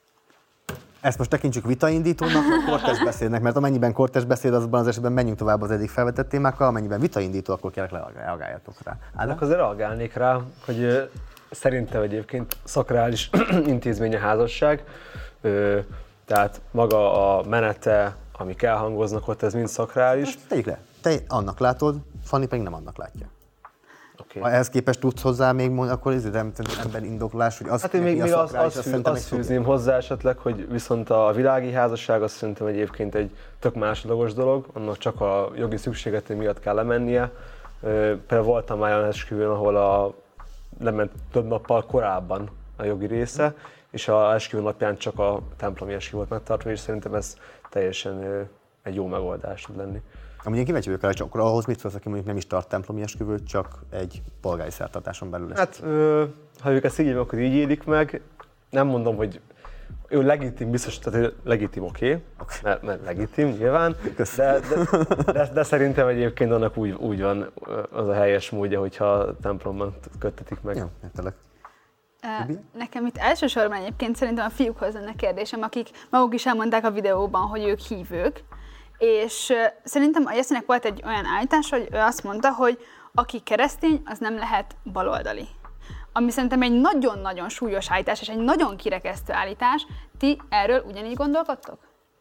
Ezt most tekintsük vitaindítónak, vagy kortes beszédnek, mert amennyiben kortes beszéd, azban az esetben menjünk tovább az eddig felvetett témákkal, amennyiben vitaindító, akkor kérlek reagáljatok rá. Azért reagálnék rá, hogy szerintem egyébként szakrális intézmény a házasság, tehát maga a menete, amik elhangoznak ott, ez mind szakrális. Most tegyük le, te annak látod, Fanni pedig nem annak látja. Okay. Ha ehhez képest tudsz hozzá még mondani, akkor ez ember indoklás, hogy az, hát én még azt fűzném hozzá esetleg, hogy viszont a világi házasság azt szerintem egyébként egy tök másodlagos dolog, annak csak a jogi szükségletei miatt kell lemennie. Például voltam már olyan esküvőn, ahol lement több nappal korábban a jogi része, és az esküvő napján csak a templomi esküvő volt megtartva, és szerintem ez teljesen egy jó megoldás tud lenni. Amúgy én kíváncsi vagyok rá, csak akkor ahhoz mit szólsz, aki mondjuk nem is tart templomi esküvőt, csak egy polgári szertartáson belül. Hát, ha ők ezt így, akkor így élik meg. Nem mondom, hogy ő legitim, biztos, tehát legitim oké, mert legitim nyilván, de szerintem egyébként annak úgy van az a helyes módja, hogyha templomban köttetik meg. Jó, értelek. Nekem itt elsősorban egyébként szerintem a fiúkhoz lenne kérdésem, akik maguk is elmondták a videóban, hogy ők hívők, és szerintem a Jesszinek volt egy olyan állítás, hogy ő azt mondta, hogy aki keresztény, az nem lehet baloldali. Ami szerintem egy nagyon-nagyon súlyos állítás, és egy nagyon kirekesztő állítás. Ti erről ugyanígy gondolkodtok?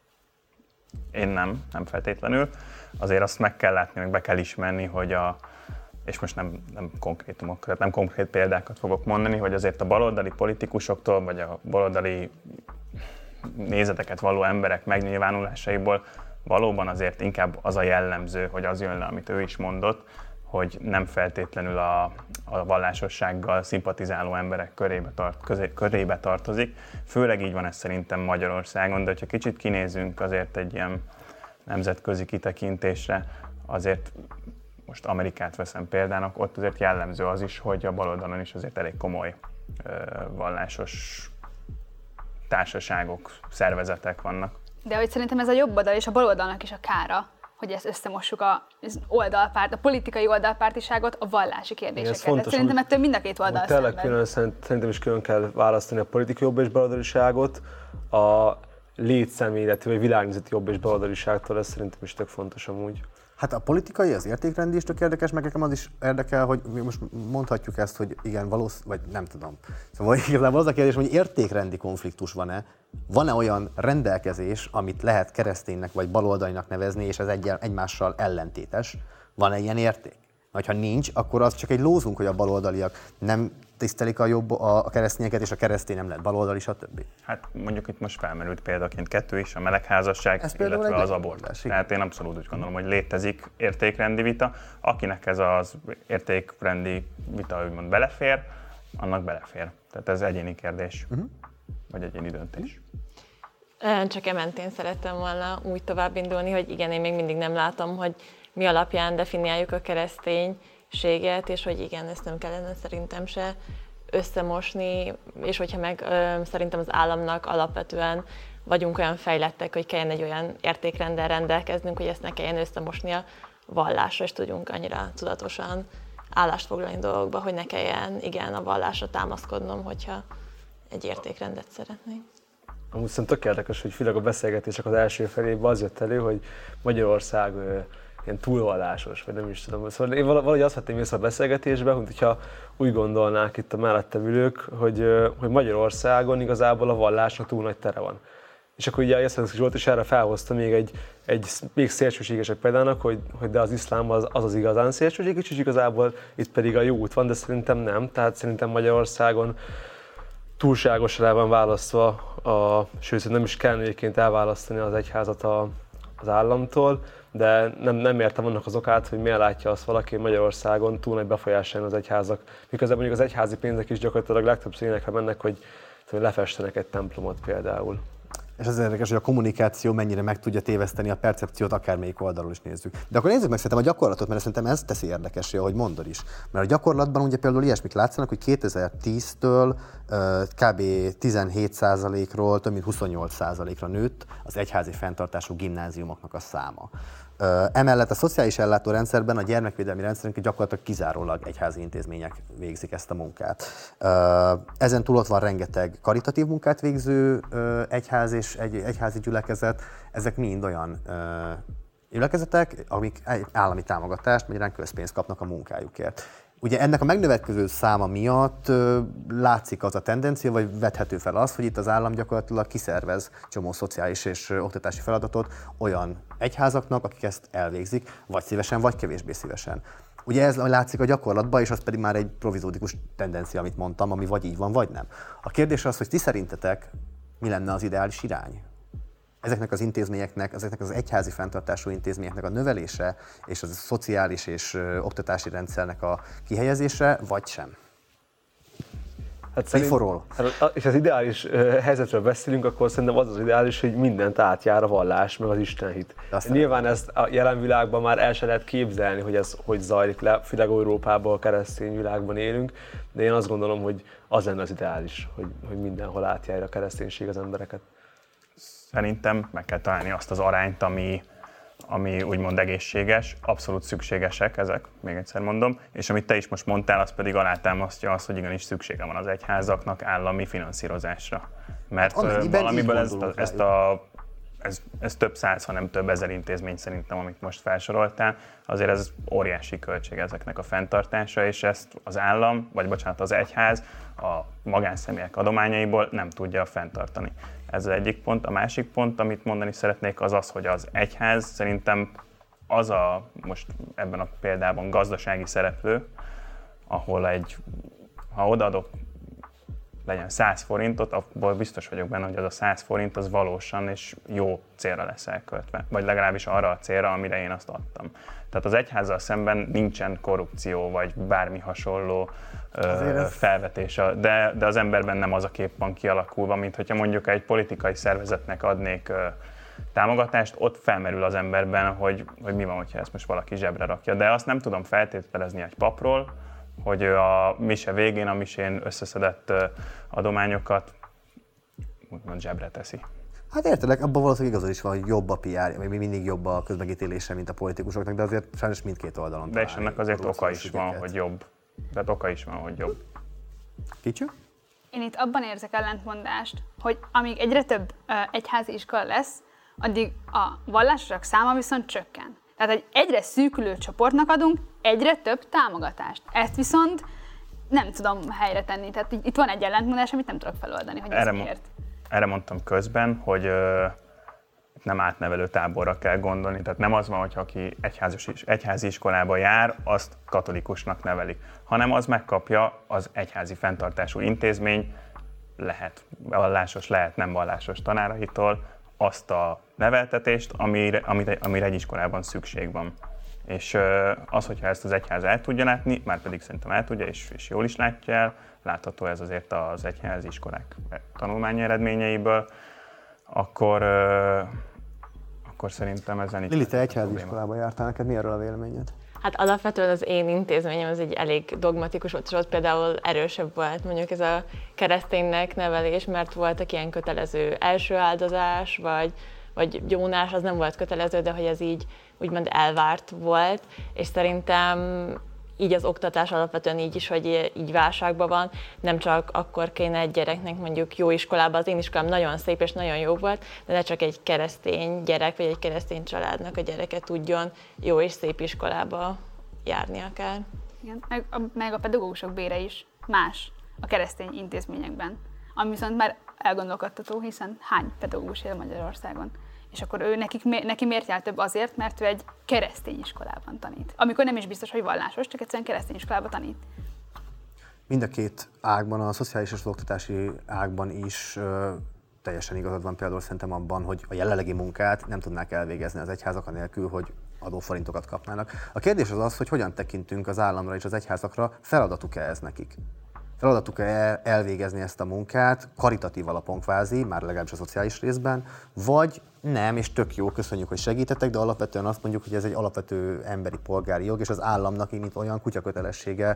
Én nem feltétlenül. Azért azt meg kell látni, meg be kell ismerni, hogy és most nem konkrétumok, tehát nem konkrét példákat fogok mondani, hogy azért a baloldali politikusoktól, vagy a baloldali nézeteket valló emberek megnyilvánulásaiból valóban azért inkább az a jellemző, hogy az jön le, amit ő is mondott, hogy nem feltétlenül a vallásossággal szimpatizáló emberek körébe tartozik. Főleg így van ez szerintem Magyarországon, de ha kicsit kinézünk azért egy ilyen nemzetközi kitekintésre, azért most Amerikát veszem példának, ott azért jellemző az is, hogy a baloldalon is azért elég komoly vallásos társaságok, szervezetek vannak. De hogy szerintem ez a jobb oldal és a bal oldalnak is a kára, hogy ezt összemossuk a politikai oldalpártiságot a vallási kérdésekkel. De szerintem ettől mind a két oldal szenved. Szerintem is külön kell választani a politikai jobb és baloldaliságot, a létszeméleti vagy világnézeti jobb és baloldaliságtól, ez szerintem is tök fontos amúgy. Hát a politikai, az értékrendi is tök érdekes, meg nekem az is érdekel, hogy most mondhatjuk ezt, hogy igen, vagy nem tudom. Szóval igazából az a kérdés, hogy értékrendi konfliktus van-e? Van-e olyan rendelkezés, amit lehet kereszténynek vagy baloldalinak nevezni, és ez egymással ellentétes? Van-e ilyen érték? Vagy ha nincs, akkor az csak egy lózunk, hogy a baloldaliak nem tisztelik a keresztényeket, és a keresztény nem lehet baloldali, stb. Hát mondjuk itt most felmerült példaként kettő is, a melegházasság, illetve az abortusz. Tehát én abszolút úgy gondolom, hogy létezik értékrendi vita. Akinek ez az értékrendi vita úgymond belefér, annak belefér. Tehát ez egyéni kérdés, vagy egyéni döntés. Csak ementén szerettem volna úgy tovább indulni, hogy igen, én még mindig nem látom, hogy mi alapján definiáljuk a kereszténységet, és hogy igen, ezt nem kellene szerintem se összemosni, és hogyha meg szerintem az államnak alapvetően vagyunk olyan fejlettek, hogy kelljen egy olyan értékrenddel rendelkeznünk, hogy ezt ne kelljen összemosni a vallásra, és tudjunk annyira tudatosan állást foglalni dolgokba, hogy ne kelljen igen a vallásra támaszkodnom, hogyha egy értékrendet szeretnénk. Amúgy szerintem tök érdekes, hogy főleg a beszélgetések az első felében az jött elő, hogy Magyarország ilyen túlvallásos, vagy nem is tudom. Szóval én valahogy azt vettem észre a beszélgetésben, hogyha úgy gondolnák itt a mellettem ülők, hogy Magyarországon igazából a vallásnak túl nagy tere van. És akkor ugye Jeszenszki Zsolt is erre felhozta még egy még szélsőségesebb példának, hogy de az iszlám az igazán szélsőséges, és igazából itt pedig a jó út van, de szerintem nem. Tehát szerintem Magyarországon túlságosan el van választva, sőt nem is kellene egyébként elválasztani az egyházat az államtól, de nem értem annak az okát, hogy miért látja azt valaki Magyarországon túl nagy befolyással az egyházak. Miközben mondjuk az egyházi pénzek is gyakorlatilag legtöbbször ilyenekre mennek, hogy lefestenek egy templomot például. És az érdekes, hogy a kommunikáció mennyire meg tudja téveszteni a percepciót, akármelyik oldalról is nézzük. De akkor nézzük meg szerintem a gyakorlatot, mert szerintem ez teszi érdekessé, ahogy mondod is. Mert a gyakorlatban ugye például ilyesmit látszanak, hogy 2010-től kb. 17%-ról több mint 28%-ra nőtt az egyházi fenntartású gimnáziumoknak a száma. Emellett a szociális ellátórendszerben a gyermekvédelmi rendszerünk gyakorlatilag kizárólag egyházi intézmények végzik ezt a munkát. Ezen túl ott van rengeteg karitatív munkát végző egyház és egyházi gyülekezet. Ezek mind olyan gyülekezetek, amik állami támogatást, magyarán közpénzt kapnak a munkájukért. Ugye ennek a megnövekedő száma miatt látszik az a tendencia, vagy vethető fel az, hogy itt az állam gyakorlatilag kiszervez csomó szociális és oktatási feladatot olyan egyházaknak, akik ezt elvégzik, vagy szívesen, vagy kevésbé szívesen. Ugye ez látszik a gyakorlatban, és az pedig már egy provizódikus tendencia, amit mondtam, ami vagy így van, vagy nem. A kérdés az, hogy ti szerintetek mi lenne az ideális irány? Ezeknek az intézményeknek, ezeknek az egyházi fenntartású intézményeknek a növelése és a szociális és oktatási rendszernek a kihelyezése, vagy sem? Hát és az ideális helyzetről beszélünk, akkor szerintem az ideális, hogy mindent átjár a vallás, meg az istenhit. Nyilván ezt a jelen világban már el se lehet képzelni, hogy ez hogy zajlik le, főleg Európában, a keresztény világban élünk, de én azt gondolom, hogy az lenne az ideális, hogy mindenhol átjárja a kereszténység az embereket. Szerintem meg kell találni azt az arányt, ami úgymond egészséges, abszolút szükségesek ezek, még egyszer mondom, és amit te is most mondtál, az pedig alátámasztja azt, hogy igenis szüksége van az egyházaknak állami finanszírozásra. Mert valamiből ez több száz, hanem több ezer intézmény szerintem, amit most felsoroltál, azért ez óriási költség ezeknek a fenntartása, és ezt az állam, vagy bocsánat, az egyház a magánszemélyek adományaiból nem tudja fenntartani. Ez az egyik pont. A másik pont, amit mondani szeretnék, az az, hogy az egyház szerintem az most ebben a példában gazdasági szereplő, ahol ha odaadok legyen 100 forintot, abból biztos vagyok benne, hogy az a 100 forint az valósan és jó célra lesz elköltve. Vagy legalábbis arra a célra, amire én azt adtam. Tehát az egyházzal szemben nincsen korrupció, vagy bármi hasonló felvetés, de az emberben nem az a kép van kialakulva, mint hogyha mondjuk egy politikai szervezetnek adnék támogatást, ott felmerül az emberben, hogy mi van, hogyha ezt most valaki zsebre rakja. De azt nem tudom feltételezni egy papról, hogy a mise végén a misén összeszedett adományokat úgymond zsebre teszi. Hát értelek, abban valószínűleg igazad is van, hogy jobb a PR, még mindig jobb a közmegítélése, mint a politikusoknak, de azért sajnos mindkét oldalon. De és ennek azért oka is van, hogy jobb. Tehát oka is van, hogy jobb. Kicsi? Én itt abban érzek ellentmondást, hogy amíg egyre több egyházi iskola lesz, addig a vallásosak száma viszont csökken. Tehát egy egyre szűkülő csoportnak adunk egyre több támogatást. Ezt viszont nem tudom helyre tenni. Tehát itt van egy ellentmondás, amit nem tudok feloldani, hogy ez miért. Erre mondtam közben, hogy nem átnevelő táborra kell gondolni. Tehát nem az van, hogy aki egyházi iskolába jár, azt katolikusnak nevelik, hanem az megkapja az egyházi fenntartású intézmény, lehet vallásos, lehet nem vallásos tanáraitól, azt a neveltetést, amire egy iskolában szükség van. És az, hogyha ezt az egyház el tudja látni, már pedig szerintem el tudja, és jól is látja el, látható ez azért az egyházi iskolák tanulmányi eredményeiből, akkor akkor szerintem ezen Lili, te egyházi iskolába jártál, neked mi erről a véleményed? Hát alapvetően az én intézményem az egy elég dogmatikus volt, és ott például erősebb volt mondjuk ez a kereszténynek nevelés, mert voltak ilyen kötelező első áldozás, vagy gyónás, az nem volt kötelező, de hogy ez így úgymond elvárt volt, és szerintem így az oktatás alapvetően így is, hogy így válságban van, nem csak akkor kéne egy gyereknek mondjuk jó iskolába, az én iskolám nagyon szép és nagyon jó volt, de ne csak egy keresztény gyerek, vagy egy keresztény családnak a gyereke tudjon jó és szép iskolába járni akár. Igen, meg a pedagógusok bére is más a keresztény intézményekben, ami viszont már elgondolkodtató, hiszen hány pedagógus él Magyarországon? És akkor neki miért jár több? Azért, mert ő egy keresztény iskolában tanít. Amikor nem is biztos, hogy vallásos, csak egyszerűen keresztény iskolában tanít. Mind a két ágban, a szociális és az oktatási ágban is teljesen igazad van például szerintem abban, hogy a jelenlegi munkát nem tudnák elvégezni az egyházak anélkül, hogy adóforintokat kapnának. A kérdés az az, hogy hogyan tekintünk az államra és az egyházakra, feladatuk-e ez nekik? Feladatuk-e elvégezni ezt a munkát, karitatív alapon kvázi, már legalábbis a szociális részben, vagy nem, és tök jó, köszönjük, hogy segítetek, de alapvetően azt mondjuk, hogy ez egy alapvető emberi polgári jog, és az államnak így mint olyan kutyakötelessége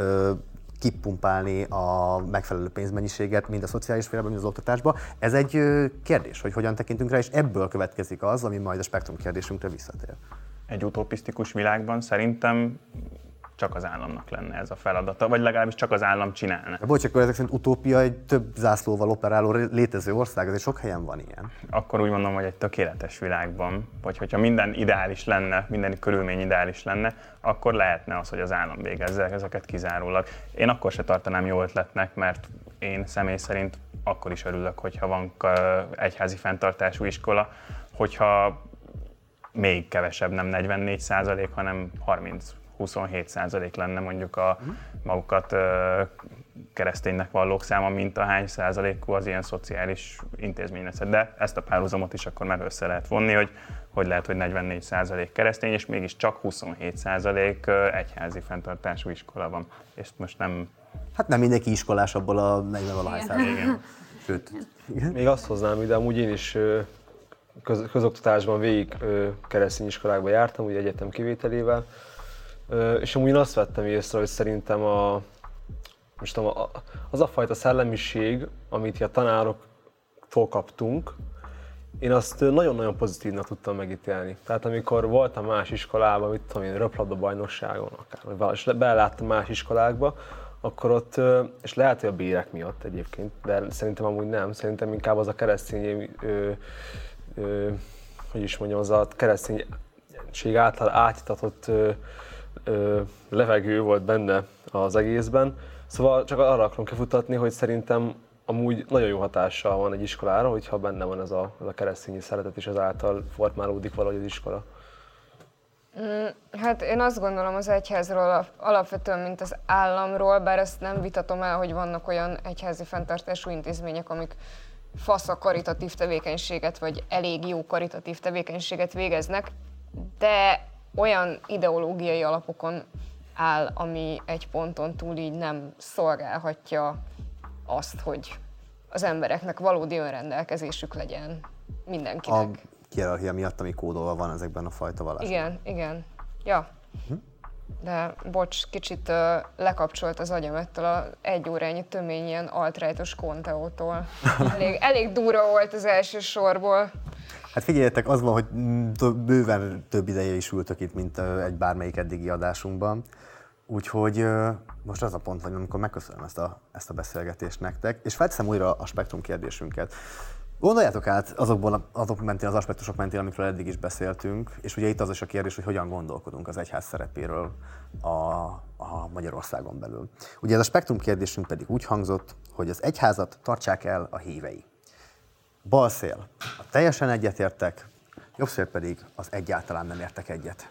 kipumpálni a megfelelő pénzmennyiséget, mind a szociális szférában, mind az oktatásban. Ez egy kérdés, hogy hogyan tekintünk rá, és ebből következik az, ami majd a spektrum kérdésünkre visszatér. Egy utopisztikus világban szerintem csak az államnak lenne ez a feladata, vagy legalábbis csak az állam csinálna. Bocs, akkor ezek szerint utópia egy több zászlóval operáló létező ország, azért sok helyen van ilyen. Akkor úgy mondom, hogy egy tökéletes világban, vagy hogyha minden ideális lenne, minden körülmény ideális lenne, akkor lehetne az, hogy az állam végezze ezeket kizárólag. Én akkor se tartanám jó ötletnek, mert én személy szerint akkor is örülök, hogyha van egyházi fenntartású iskola, hogyha még kevesebb, nem 44%, hanem 27% lenne mondjuk a magukat kereszténynek vallók száma, mint ahány százalékú az ilyen szociális intézmény. De ezt a párhuzamot is akkor már össze lehet vonni, hogy lehet, hogy 44% keresztény, és mégis csak 27% egyházi fenntartású iskola van. És most nem... Hát nem mindenki iskolás abból a 40-valahány százalék. Sőt. Igen. Még azt hoznám ide, amúgy én is közoktatásban végig keresztény iskolákba jártam, ugye egyetem kivételével, és amúgy én azt vettem észre, hogy szerintem az a fajta szellemiség, amit a tanároktól kaptunk, én azt nagyon-nagyon pozitívnak tudtam megítélni. Tehát amikor voltam más iskolában, mit tudom én, röplabda bajnokságon akár, és beláttam más iskolákba, akkor ott, és lehet, hogy a bérek miatt egyébként, de szerintem amúgy nem, szerintem inkább az a keresztény, hogy is mondjam, az a kereszténység által átitatott levegő volt benne az egészben. Szóval csak arra akarom kifutatni, hogy szerintem amúgy nagyon jó hatással van egy iskolára, hogyha benne van ez a keresztényi szeretet, és ezáltal formálódik valahogy az iskola. Hát én azt gondolom az egyházról alapvetően, mint az államról, bár ezt nem vitatom el, hogy vannak olyan egyházi fenntartású intézmények, amik fasz a karitatív tevékenységet, vagy elég jó karitatív tevékenységet végeznek, de olyan ideológiai alapokon áll, ami egy ponton túl így nem szolgálhatja azt, hogy az embereknek valódi önrendelkezésük legyen mindenkinek. A hierarchia miatt, ami kódolva van ezekben a fajta vallásokban. Igen. Ja. De bocs, kicsit lekapcsolt az agyam ettől a 1 órányi tömény ilyen alt-rightos konteótól. Elég durva volt az első sorból. Hát figyeljetek, az van, hogy bőven több ideje is ültök itt, mint egy bármelyik eddigi adásunkban. Úgyhogy most az a pont van, amikor megköszönöm ezt a beszélgetést nektek, és felteszem újra a spektrum kérdésünket. Gondoljátok át azok mentén, az aspektusok mentén, amikről eddig is beszéltünk, és ugye itt az is a kérdés, hogy hogyan gondolkodunk az egyház szerepéről a Magyarországon belül. Ugye ez a spektrum kérdésünk pedig úgy hangzott, hogy az egyházat tartsák el a hívei. Bal szél, a teljesen egyetértek, jobb szél pedig az egyáltalán nem értek egyet.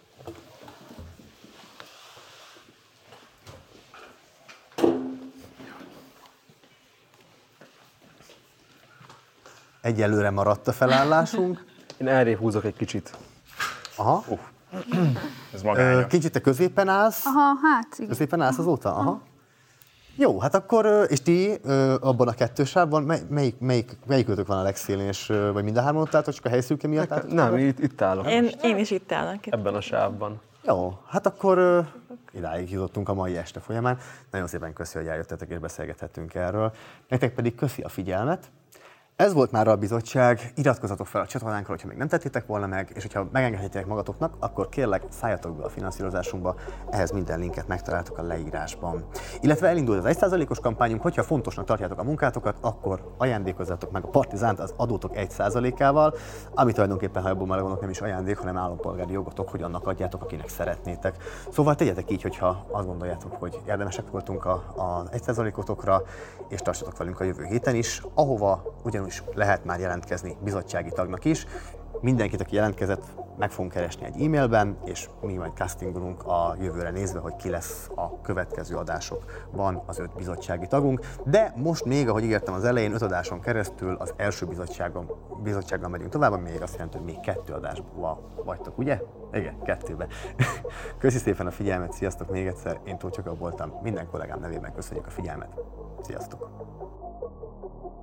Egyelőre maradt a felállásunk. Én elrébb húzok egy kicsit. Aha. Ez magányos. Kicsit te középen állsz. Aha, hát igen. Középen állsz azóta? Aha. Jó, hát akkor, és ti abban a kettősában, melyikőtök van a legszélén, és vagy mind a hárman ott álltok, csak a helyszülke miatt álltok? Nem, itt állok. Én is itt állok. Ebben a sávban. Jó, hát akkor idáig jutottunk a mai este folyamán. Nagyon szépen köszi, hogy eljöttetek és beszélgethettünk erről. Nektek pedig köszi a figyelmet. Ez volt már a bizottság, iratkozzatok fel a csatornánkra, hogyha még nem tettétek volna meg, és hogyha megengedhetitek magatoknak, akkor kérlek szálljatok be a finanszírozásunkba, ehhez minden linket megtaláltok a leírásban. Illetve elindult az 1%-os kampányunk, hogyha fontosnak tartjátok a munkátokat, akkor ajándékozzatok meg a Partizánt az adótok 1%-ával, ami tulajdonképpen, ha ebből melegondolok, nem is ajándék, hanem állampolgári jogotok, hogy annak adjátok, akinek szeretnétek. Szóval tegyetek így, hogyha azt gondoljátok, hogy érdemesek voltunk az 1%-otokra, és tartsatok velünk a jövő héten is, ahova ugyanúgy lehet már jelentkezni bizottsági tagnak is. Mindenkit, aki jelentkezett, meg fogunk keresni egy e-mailben, és mi majd castingolunk a jövőre nézve, hogy ki lesz a következő adásokban az 5 bizottsági tagunk. De most még, ahogy ígértem az elején, 5 adáson keresztül az első bizottsággal megyünk tovább, még azt jelenti, hogy még 2 adásban vagytok, ugye? Igen, 2-ben. Köszi szépen a figyelmet, sziasztok még egyszer, én Tóth Jakab voltam, minden kollégám nevében köszönjük a figyelmet. Sziasztok!